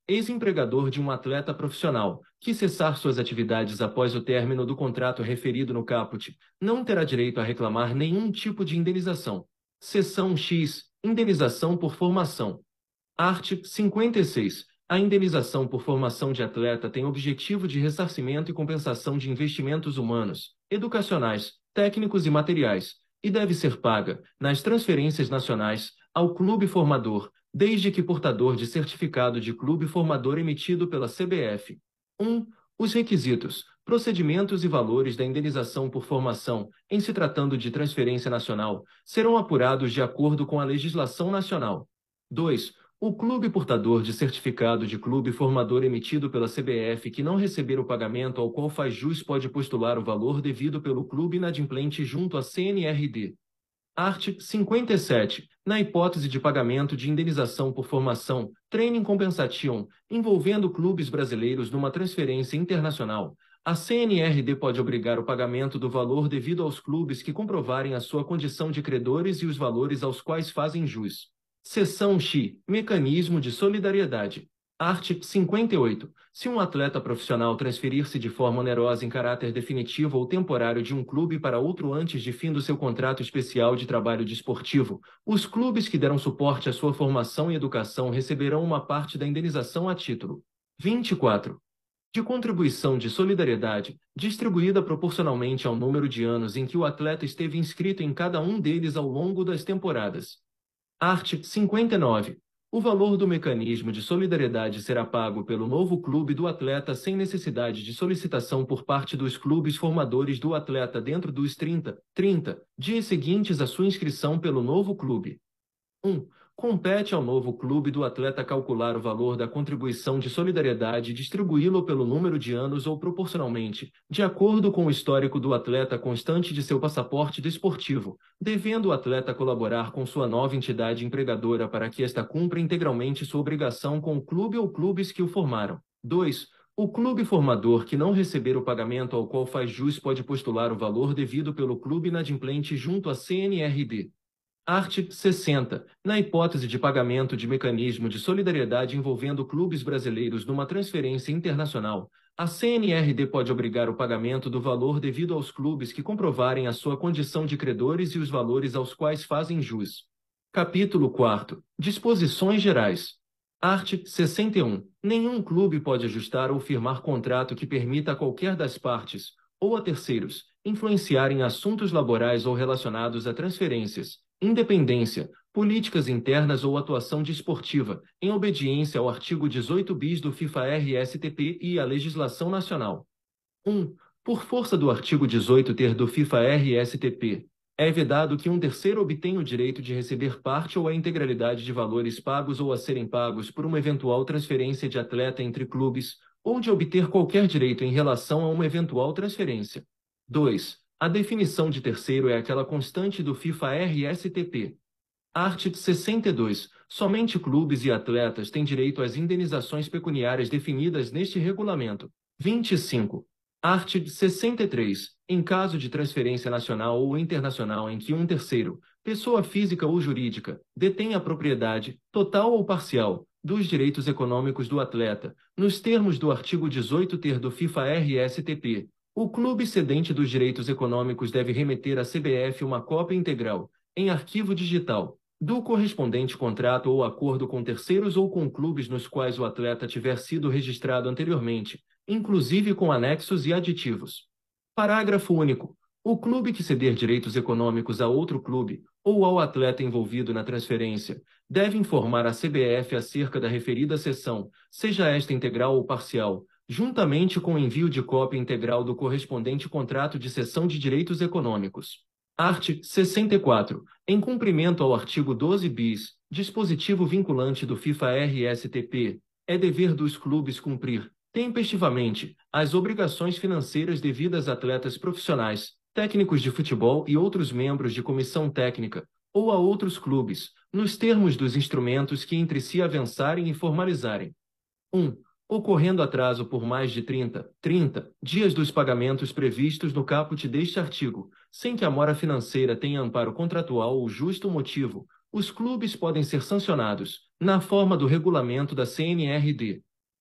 Ex-empregador de um atleta profissional, que cessar suas atividades após o término do contrato referido no caput, não terá direito a reclamar nenhum tipo de indenização. Seção X. Indenização por formação. Art. cinquenta e seis. A indenização por formação de atleta tem objetivo de ressarcimento e compensação de investimentos humanos, educacionais, técnicos e materiais, e deve ser paga, nas transferências nacionais, ao clube formador, desde que portador de certificado de clube formador emitido pela C B F. um. Os requisitos, procedimentos e valores da indenização por formação, em se tratando de transferência nacional, serão apurados de acordo com a legislação nacional. dois. O clube portador de certificado de clube formador emitido pela C B F que não receber o pagamento ao qual faz jus pode postular o valor devido pelo clube inadimplente junto à C N R D. Art. cinquenta e sete. Na hipótese de pagamento de indenização por formação, training compensation, envolvendo clubes brasileiros numa transferência internacional, a C N R D pode obrigar o pagamento do valor devido aos clubes que comprovarem a sua condição de credores e os valores aos quais fazem jus. Seção X. Mecanismo de solidariedade. Art. cinquenta e oito. Se um atleta profissional transferir-se de forma onerosa em caráter definitivo ou temporário de um clube para outro antes de fim do seu contrato especial de trabalho desportivo, os clubes que deram suporte à sua formação e educação receberão uma parte da indenização a título. vinte e quatro. De contribuição de solidariedade, distribuída proporcionalmente ao número de anos em que o atleta esteve inscrito em cada um deles ao longo das temporadas. Art. cinquenta e nove. O valor do mecanismo de solidariedade será pago pelo novo clube do atleta sem necessidade de solicitação por parte dos clubes formadores do atleta dentro dos trinta, trinta dias seguintes à sua inscrição pelo novo clube. um. Compete ao novo clube do atleta calcular o valor da contribuição de solidariedade e distribuí-lo pelo número de anos ou proporcionalmente, de acordo com o histórico do atleta constante de seu passaporte desportivo, devendo o atleta colaborar com sua nova entidade empregadora para que esta cumpra integralmente sua obrigação com o clube ou clubes que o formaram. dois. O clube formador que não receber o pagamento ao qual faz jus pode postular o valor devido pelo clube inadimplente junto à C N R D. Art. sessenta. Na hipótese de pagamento de mecanismo de solidariedade envolvendo clubes brasileiros numa transferência internacional, a C N R D pode obrigar o pagamento do valor devido aos clubes que comprovarem a sua condição de credores e os valores aos quais fazem jus. Capítulo quarto. Disposições gerais. Art. sessenta e um. Nenhum clube pode ajustar ou firmar contrato que permita a qualquer das partes, ou a terceiros, influenciar em assuntos laborais ou relacionados a transferências, independência, políticas internas ou atuação desportiva, em obediência ao artigo dezoito bis do FIFA R S T P e à legislação nacional. um. Por força do artigo dezoito ter do FIFA R S T P, é vedado que um terceiro obtenha o direito de receber parte ou a integralidade de valores pagos ou a serem pagos por uma eventual transferência de atleta entre clubes, ou de obter qualquer direito em relação a uma eventual transferência. dois. A definição de terceiro é aquela constante do FIFA R S T P. Art. sessenta e dois. Somente clubes e atletas têm direito às indenizações pecuniárias definidas neste regulamento. vinte e cinco. Art. sessenta e três. Em caso de transferência nacional ou internacional em que um terceiro, pessoa física ou jurídica, detém a propriedade, total ou parcial, dos direitos econômicos do atleta, nos termos do artigo dezoito ter do FIFA R S T P, o clube cedente dos direitos econômicos deve remeter à C B F uma cópia integral, em arquivo digital, do correspondente contrato ou acordo com terceiros ou com clubes nos quais o atleta tiver sido registrado anteriormente, inclusive com anexos e aditivos. Parágrafo único. O clube que ceder direitos econômicos a outro clube, ou ao atleta envolvido na transferência, deve informar a C B F acerca da referida cessão, seja esta integral ou parcial, juntamente com o envio de cópia integral do correspondente contrato de cessão de direitos econômicos. Art. sessenta e quatro. Em cumprimento ao artigo doze bis, dispositivo vinculante do FIFA R S T P, é dever dos clubes cumprir, tempestivamente, as obrigações financeiras devidas a atletas profissionais, técnicos de futebol e outros membros de comissão técnica, ou a outros clubes, nos termos dos instrumentos que entre si avançarem e formalizarem. um. Ocorrendo atraso por mais de trinta, trinta dias dos pagamentos previstos no caput deste artigo, sem que a mora financeira tenha amparo contratual ou justo motivo, os clubes podem ser sancionados, na forma do regulamento da C N R D.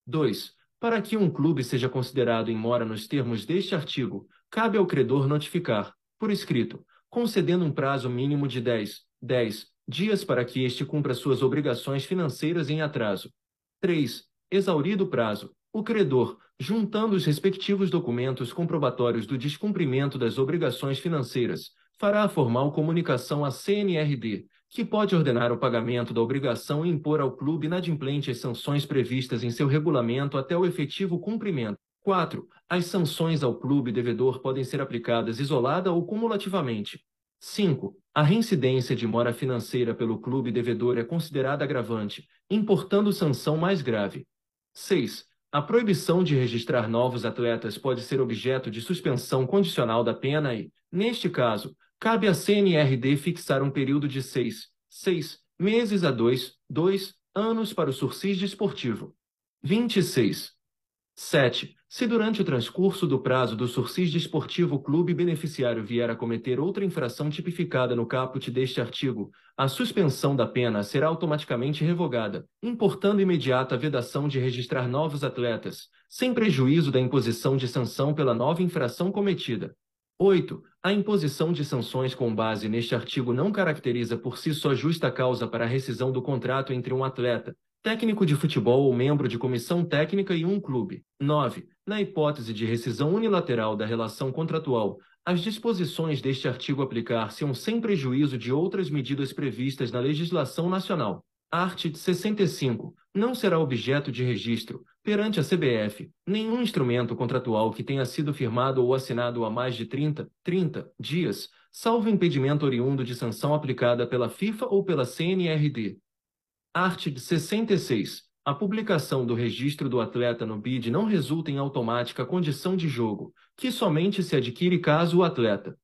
dois. Para que um clube seja considerado em mora nos termos deste artigo, cabe ao credor notificar, por escrito, concedendo um prazo mínimo de dez, dez dias para que este cumpra suas obrigações financeiras em atraso. três. Exaurido o prazo, o credor, juntando os respectivos documentos comprobatórios do descumprimento das obrigações financeiras, fará a formal comunicação à C N R D, que pode ordenar o pagamento da obrigação e impor ao clube inadimplente as sanções previstas em seu regulamento até o efetivo cumprimento. quatro. As sanções ao clube devedor podem ser aplicadas isolada ou cumulativamente. cinco. A reincidência de mora financeira pelo clube devedor é considerada agravante, importando sanção mais grave. seis. A proibição de registrar novos atletas pode ser objeto de suspensão condicional da pena e, neste caso, cabe à C N R D fixar um período de seis, seis meses a dois, dois anos para o sursis desportivo. vinte e seis. sete. Se durante o transcurso do prazo do sursis desportivo o clube beneficiário vier a cometer outra infração tipificada no caput deste artigo, a suspensão da pena será automaticamente revogada, importando imediata a vedação de registrar novos atletas, sem prejuízo da imposição de sanção pela nova infração cometida. oito. A imposição de sanções com base neste artigo não caracteriza por si só justa causa para a rescisão do contrato entre um atleta, técnico de futebol ou membro de comissão técnica e um clube. nove. Na hipótese de rescisão unilateral da relação contratual, as disposições deste artigo aplicar-se-ão sem prejuízo de outras medidas previstas na legislação nacional. Art. sessenta e cinco. Não será objeto de registro, perante a C B F, nenhum instrumento contratual que tenha sido firmado ou assinado há mais de trinta, trinta dias, salvo impedimento oriundo de sanção aplicada pela FIFA ou pela C N R D. Art. sessenta e seis. A publicação do registro do atleta no B I D não resulta em automática condição de jogo, que somente se adquire caso o atleta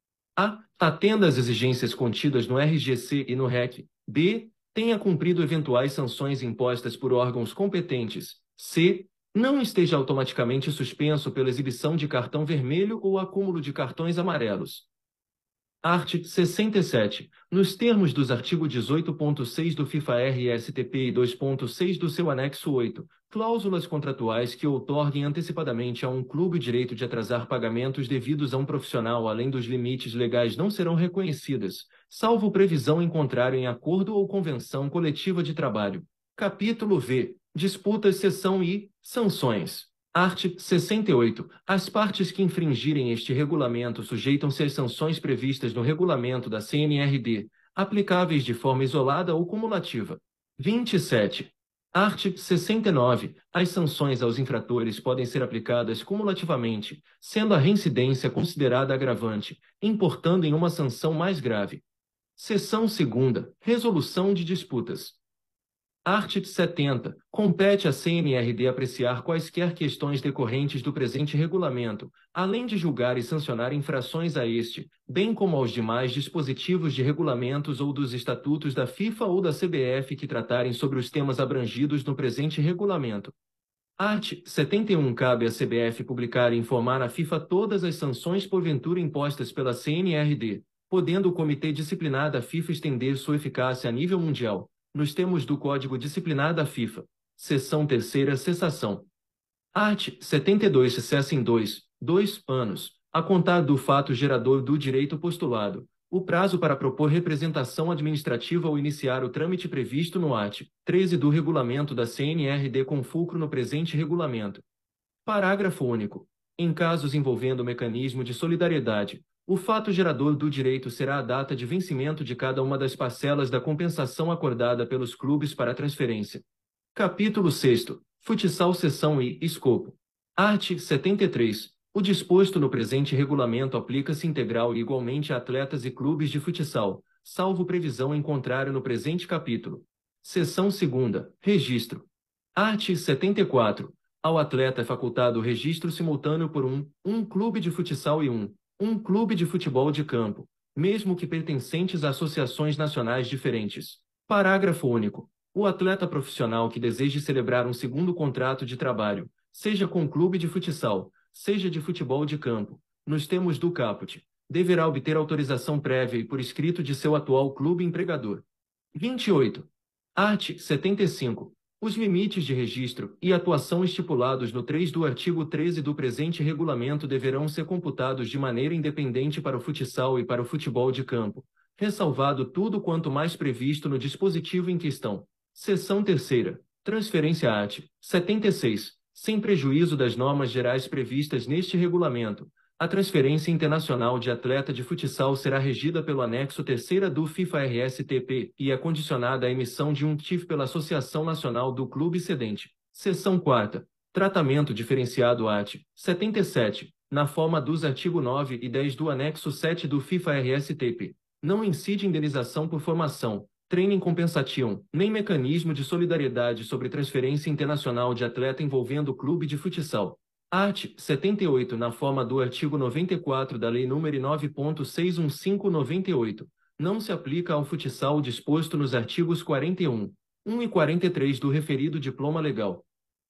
a. Atenda às exigências contidas no R G C e no R E C. B. Tenha cumprido eventuais sanções impostas por órgãos competentes. C. Não esteja automaticamente suspenso pela exibição de cartão vermelho ou acúmulo de cartões amarelos. Art. sessenta e sete. Nos termos dos artigos dezoito ponto seis do FIFA R S T P e dois ponto seis do seu anexo oito, cláusulas contratuais que outorguem antecipadamente a um clube o direito de atrasar pagamentos devidos a um profissional além dos limites legais não serão reconhecidas, salvo previsão em contrário em acordo ou convenção coletiva de trabalho. Capítulo V. Disputas, seção I. Sanções. Art. sessenta e oito. As partes que infringirem este regulamento sujeitam-se às sanções previstas no regulamento da C N R D, aplicáveis de forma isolada ou cumulativa. vinte e sete. Art. sessenta e nove. As sanções aos infratores podem ser aplicadas cumulativamente, sendo a reincidência considerada agravante, importando em uma sanção mais grave. Seção segunda. Resolução de disputas. Art. setenta. Compete à C N R D apreciar quaisquer questões decorrentes do presente regulamento, além de julgar e sancionar infrações a este, bem como aos demais dispositivos de regulamentos ou dos estatutos da FIFA ou da C B F que tratarem sobre os temas abrangidos no presente regulamento. Art. setenta e um. Cabe à C B F publicar e informar à FIFA todas as sanções porventura impostas pela C N R D, podendo o Comitê Disciplinar da FIFA estender sua eficácia a nível mundial, nos termos do Código Disciplinar da FIFA. Seção terceira. Cessação. Art. setenta e dois. Cessa em dois, dois anos, a contar do fato gerador do direito postulado, o prazo para propor representação administrativa ou iniciar o trâmite previsto no art. treze do regulamento da C N R D com fulcro no presente regulamento. Parágrafo único. Em casos envolvendo o mecanismo de solidariedade, o fato gerador do direito será a data de vencimento de cada uma das parcelas da compensação acordada pelos clubes para a transferência. Capítulo sexto. Futsal, seção I. Escopo. Art. setenta e três. O disposto no presente regulamento aplica-se integral e igualmente a atletas e clubes de futsal, salvo previsão em contrário no presente capítulo. Seção segunda. Registro. Art. setenta e quatro. Ao atleta é facultado o registro simultâneo por um, um clube de futsal e um, um clube de futebol de campo, mesmo que pertencentes a associações nacionais diferentes. Parágrafo único. O atleta profissional que deseje celebrar um segundo contrato de trabalho, seja com clube de futsal, seja de futebol de campo, nos termos do caput, deverá obter autorização prévia e por escrito de seu atual clube empregador. vinte e oito. Art. setenta e cinco. Os limites de registro e atuação estipulados no três do artigo treze do presente regulamento deverão ser computados de maneira independente para o futsal e para o futebol de campo, ressalvado tudo quanto mais previsto no dispositivo em questão. Seção terceira. Transferência art. setenta e seis. Sem prejuízo das normas gerais previstas neste regulamento, a transferência internacional de atleta de futsal será regida pelo anexo terceiro do FIFA R S T P e é condicionada à emissão de um T I F pela Associação Nacional do Clube Cedente. Seção quarta. Tratamento diferenciado art. setenta e sete. Na forma dos artigos nove e dez do anexo sete do FIFA R S T P. Não incide indenização por formação, treino compensation, nem mecanismo de solidariedade sobre transferência internacional de atleta envolvendo o clube de futsal. Art. setenta e oito. Na forma do artigo noventa e quatro da Lei nº nove ponto seiscentos e quinze noventa e oito, não se aplica ao futsal o disposto nos artigos quarenta e um, um e quarenta e três do referido diploma legal.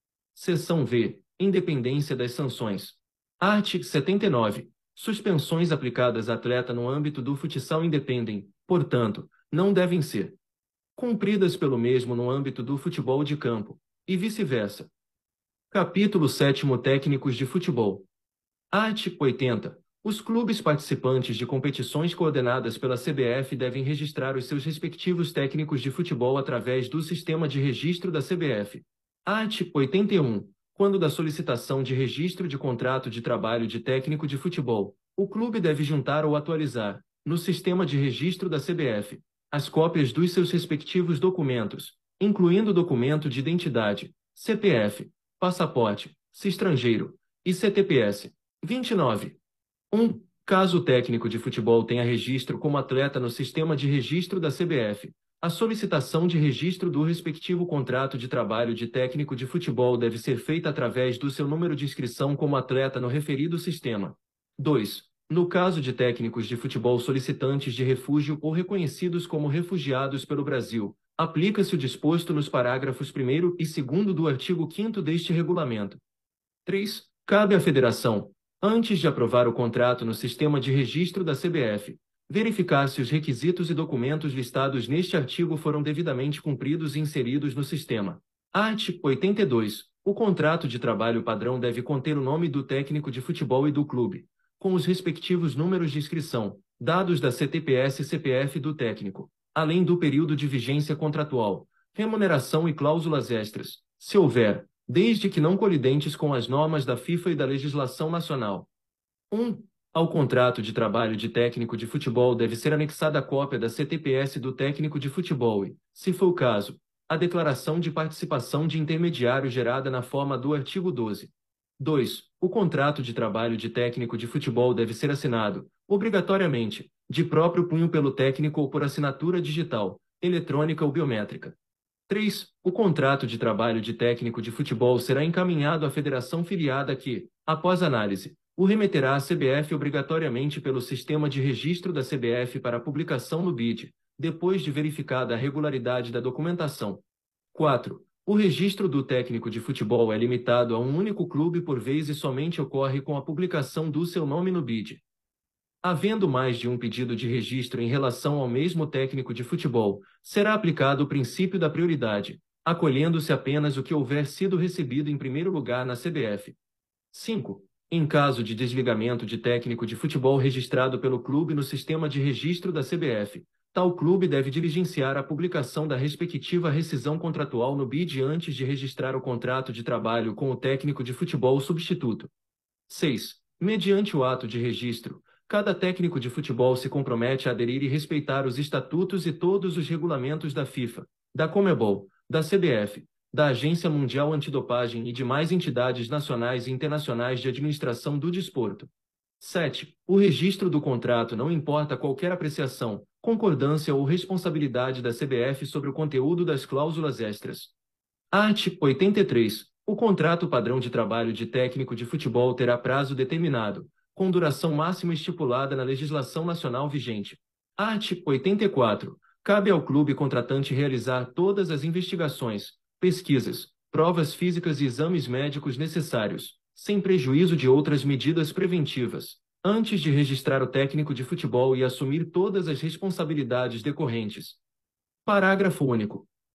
Seção V. Independência das sanções. Art. setenta e nove. Suspensões aplicadas a atleta no âmbito do futsal independem, portanto, não devem ser cumpridas pelo mesmo no âmbito do futebol de campo, e vice-versa. Capítulo sétimo. Técnicos de futebol. Art. oitenta. Os clubes participantes de competições coordenadas pela C B F devem registrar os seus respectivos técnicos de futebol através do sistema de registro da C B F. Art. oitenta e um. Quando da solicitação de registro de contrato de trabalho de técnico de futebol, o clube deve juntar ou atualizar, no sistema de registro da C B F, as cópias dos seus respectivos documentos, incluindo documento de identidade, C P F, passaporte, se estrangeiro, e C T P S. vinte e nove. um. Caso o técnico de futebol tenha registro como atleta no sistema de registro da C B F, a solicitação de registro do respectivo contrato de trabalho de técnico de futebol deve ser feita através do seu número de inscrição como atleta no referido sistema. dois. No caso de técnicos de futebol solicitantes de refúgio ou reconhecidos como refugiados pelo Brasil, aplica-se o disposto nos parágrafos primeiro e segundo do artigo quinto deste regulamento. três. Cabe à Federação, antes de aprovar o contrato no sistema de registro da C B F, verificar se os requisitos e documentos listados neste artigo foram devidamente cumpridos e inseridos no sistema. Art. oitenta e dois. O contrato de trabalho padrão deve conter o nome do técnico de futebol e do clube, com os respectivos números de inscrição, dados da C T P S e C P F do técnico, além do período de vigência contratual, remuneração e cláusulas extras, se houver, desde que não colidentes com as normas da FIFA e da legislação nacional. um. Ao contrato de trabalho de técnico de futebol deve ser anexada a cópia da C T P S do técnico de futebol e, se for o caso, a declaração de participação de intermediário gerada na forma do artigo doze. dois. O contrato de trabalho de técnico de futebol deve ser assinado, obrigatoriamente, de próprio punho pelo técnico ou por assinatura digital, eletrônica ou biométrica. três. O contrato de trabalho de técnico de futebol será encaminhado à federação filiada que, após análise, o remeterá à C B F obrigatoriamente pelo sistema de registro da C B F para publicação no B I D, depois de verificada a regularidade da documentação. quatro. O registro do técnico de futebol é limitado a um único clube por vez e somente ocorre com a publicação do seu nome no B I D. Havendo mais de um pedido de registro em relação ao mesmo técnico de futebol, será aplicado o princípio da prioridade, acolhendo-se apenas o que houver sido recebido em primeiro lugar na C B F. cinco. Em caso de desligamento de técnico de futebol registrado pelo clube no sistema de registro da C B F, tal clube deve diligenciar a publicação da respectiva rescisão contratual no B I D antes de registrar o contrato de trabalho com o técnico de futebol substituto. seis. Mediante o ato de registro, cada técnico de futebol se compromete a aderir e respeitar os estatutos e todos os regulamentos da FIFA, da Conmebol, da C B F, da Agência Mundial Antidopagem e demais entidades nacionais e internacionais de administração do desporto. sete. O registro do contrato não importa qualquer apreciação, concordância ou responsabilidade da C B F sobre o conteúdo das cláusulas extras. Art. oitenta e três. O contrato padrão de trabalho de técnico de futebol terá prazo determinado, com duração máxima estipulada na legislação nacional vigente. Art. oitenta e quatro. Cabe ao clube contratante realizar todas as investigações, pesquisas, provas físicas e exames médicos necessários, sem prejuízo de outras medidas preventivas, antes de registrar o técnico de futebol e assumir todas as responsabilidades decorrentes. Parágrafo único.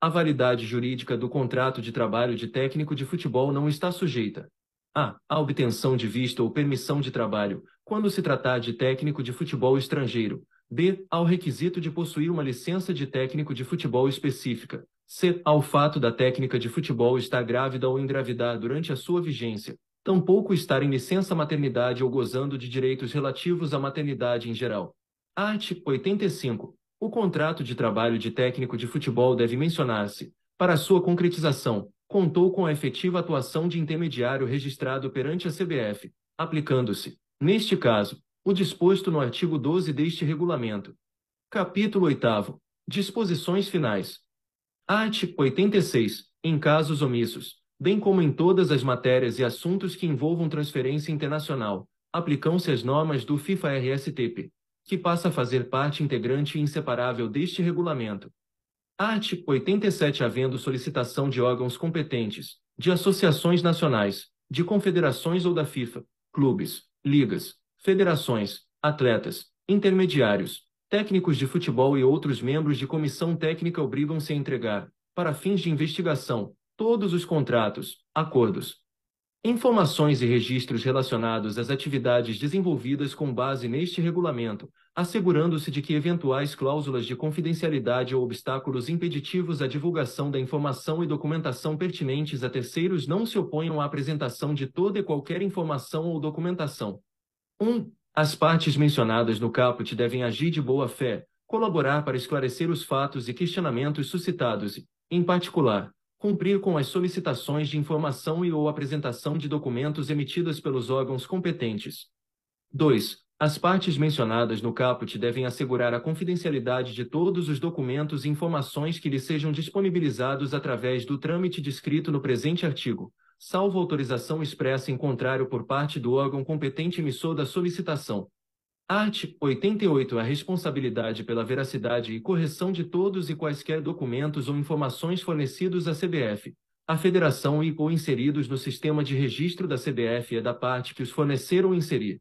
A validade jurídica do contrato de trabalho de técnico de futebol não está sujeita a. A obtenção de visto ou permissão de trabalho, quando se tratar de técnico de futebol estrangeiro. B. Ao requisito de possuir uma licença de técnico de futebol específica. C. Ao fato da técnica de futebol estar grávida ou engravidar durante a sua vigência. Tampouco estar em licença maternidade ou gozando de direitos relativos à maternidade em geral. Art. oitenta e cinco. O contrato de trabalho de técnico de futebol deve mencionar-se, para sua concretização, contou com a efetiva atuação de intermediário registrado perante a C B F, aplicando-se, neste caso, o disposto no artigo doze deste regulamento. Capítulo oitavo. Disposições finais. Art. oitenta e seis. Em casos omissos, bem como em todas as matérias e assuntos que envolvam transferência internacional, aplicam-se as normas do FIFA-R S T P, que passa a fazer parte integrante e inseparável deste regulamento. Art. oitenta e sete. Havendo solicitação de órgãos competentes, de associações nacionais, de confederações ou da FIFA, clubes, ligas, federações, atletas, intermediários, técnicos de futebol e outros membros de comissão técnica obrigam-se a entregar, para fins de investigação, todos os contratos, acordos, informações e registros relacionados às atividades desenvolvidas com base neste regulamento, assegurando-se de que eventuais cláusulas de confidencialidade ou obstáculos impeditivos à divulgação da informação e documentação pertinentes a terceiros não se oponham à apresentação de toda e qualquer informação ou documentação. um. As partes mencionadas no caput devem agir de boa fé, colaborar para esclarecer os fatos e questionamentos suscitados e, em particular, cumprir com as solicitações de informação e ou apresentação de documentos emitidas pelos órgãos competentes. dois. As partes mencionadas no caput devem assegurar a confidencialidade de todos os documentos e informações que lhes sejam disponibilizados através do trâmite descrito no presente artigo, salvo autorização expressa em contrário por parte do órgão competente emissor da solicitação. Art. oitenta e oito. A responsabilidade pela veracidade e correção de todos e quaisquer documentos ou informações fornecidos à C B F, à Federação e ou inseridos no sistema de registro da C B F é da parte que os fornecer ou inserir.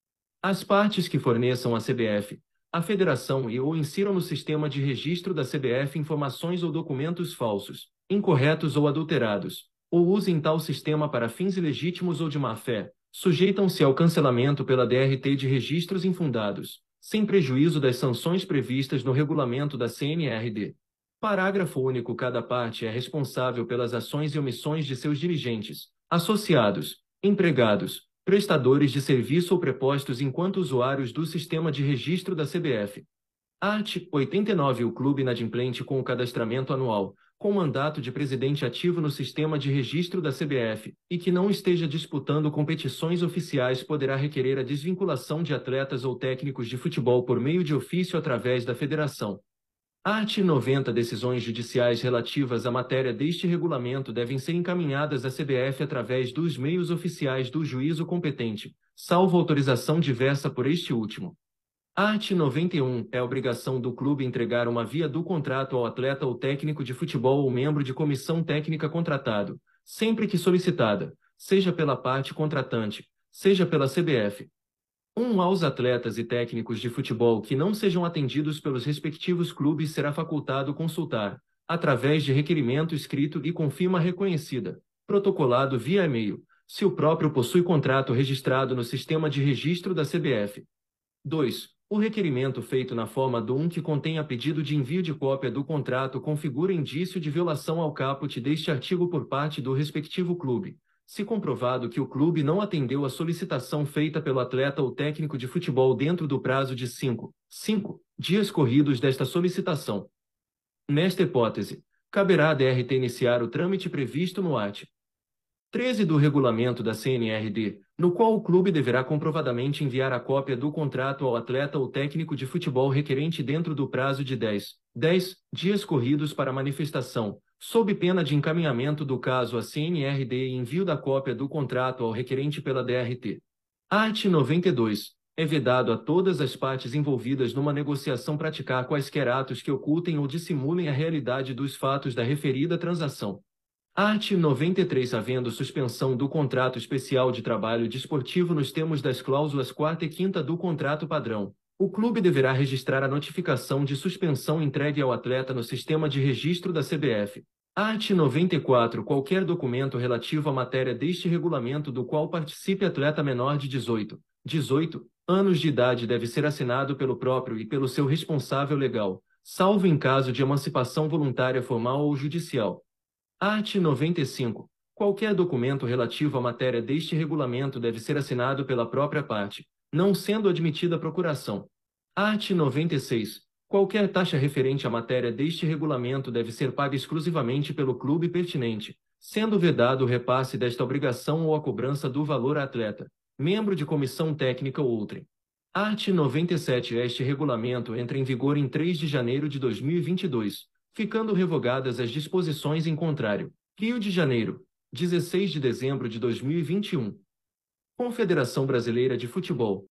As partes que forneçam à C B F, à Federação e ou insiram no sistema de registro da C B F informações ou documentos falsos, incorretos ou adulterados, ou usem tal sistema para fins ilegítimos ou de má-fé, sujeitam-se ao cancelamento pela D R T de registros infundados, sem prejuízo das sanções previstas no regulamento da C N R D. Parágrafo único. Cada parte é responsável pelas ações e omissões de seus dirigentes, associados, empregados, prestadores de serviço ou prepostos enquanto usuários do sistema de registro da C B F. Art. oitenta e nove. O clube inadimplente com o cadastramento anual, com mandato de presidente ativo no sistema de registro da C B F, e que não esteja disputando competições oficiais poderá requerer a desvinculação de atletas ou técnicos de futebol por meio de ofício através da federação. Art. noventa. Decisões judiciais relativas à matéria deste regulamento devem ser encaminhadas à C B F através dos meios oficiais do juízo competente, salvo autorização diversa por este último. Art. noventa e um. É obrigação do clube entregar uma via do contrato ao atleta ou técnico de futebol ou membro de comissão técnica contratado, sempre que solicitada, seja pela parte contratante, seja pela C B F. um. Aos atletas e técnicos de futebol que não sejam atendidos pelos respectivos clubes será facultado consultar, através de requerimento escrito e com firma reconhecida, protocolado via e-mail, se o próprio possui contrato registrado no sistema de registro da C B F. dois. O requerimento feito na forma do um que contenha pedido de envio de cópia do contrato configura indício de violação ao caput deste artigo por parte do respectivo clube, se comprovado que o clube não atendeu à solicitação feita pelo atleta ou técnico de futebol dentro do prazo de cinco, cinco dias corridos desta solicitação. Nesta hipótese, caberá à D R T iniciar o trâmite previsto no art. treze do regulamento da C N R D, no qual o clube deverá comprovadamente enviar a cópia do contrato ao atleta ou técnico de futebol requerente dentro do prazo de dez, dez dias corridos para manifestação, sob pena de encaminhamento do caso à C N R D e envio da cópia do contrato ao requerente pela D R T. Art. noventa e dois. É vedado a todas as partes envolvidas numa negociação praticar quaisquer atos que ocultem ou dissimulem a realidade dos fatos da referida transação. Art. noventa e três. Havendo suspensão do contrato especial de trabalho desportivo nos termos das cláusulas quarta e quinta do contrato padrão, O clube deverá registrar a notificação de suspensão entregue ao atleta no sistema de registro da C B F. Art. noventa e quatro. Qualquer documento relativo à matéria deste regulamento do qual participe atleta menor de dezoito, dezoito anos de idade deve ser assinado pelo próprio e pelo seu responsável legal, salvo em caso de emancipação voluntária formal ou judicial. Art. noventa e cinco. Qualquer documento relativo à matéria deste regulamento deve ser assinado pela própria parte, não sendo admitida procuração. Art. noventa e seis. Qualquer taxa referente à matéria deste regulamento deve ser paga exclusivamente pelo clube pertinente, sendo vedado o repasse desta obrigação ou a cobrança do valor a atleta, membro de comissão técnica ou outrem. Art. noventa e sete. Este regulamento entra em vigor em três de janeiro de dois mil e vinte e dois, ficando revogadas as disposições em contrário. Rio de Janeiro, dezesseis de dezembro de dois mil e vinte e um. Confederação Brasileira de Futebol.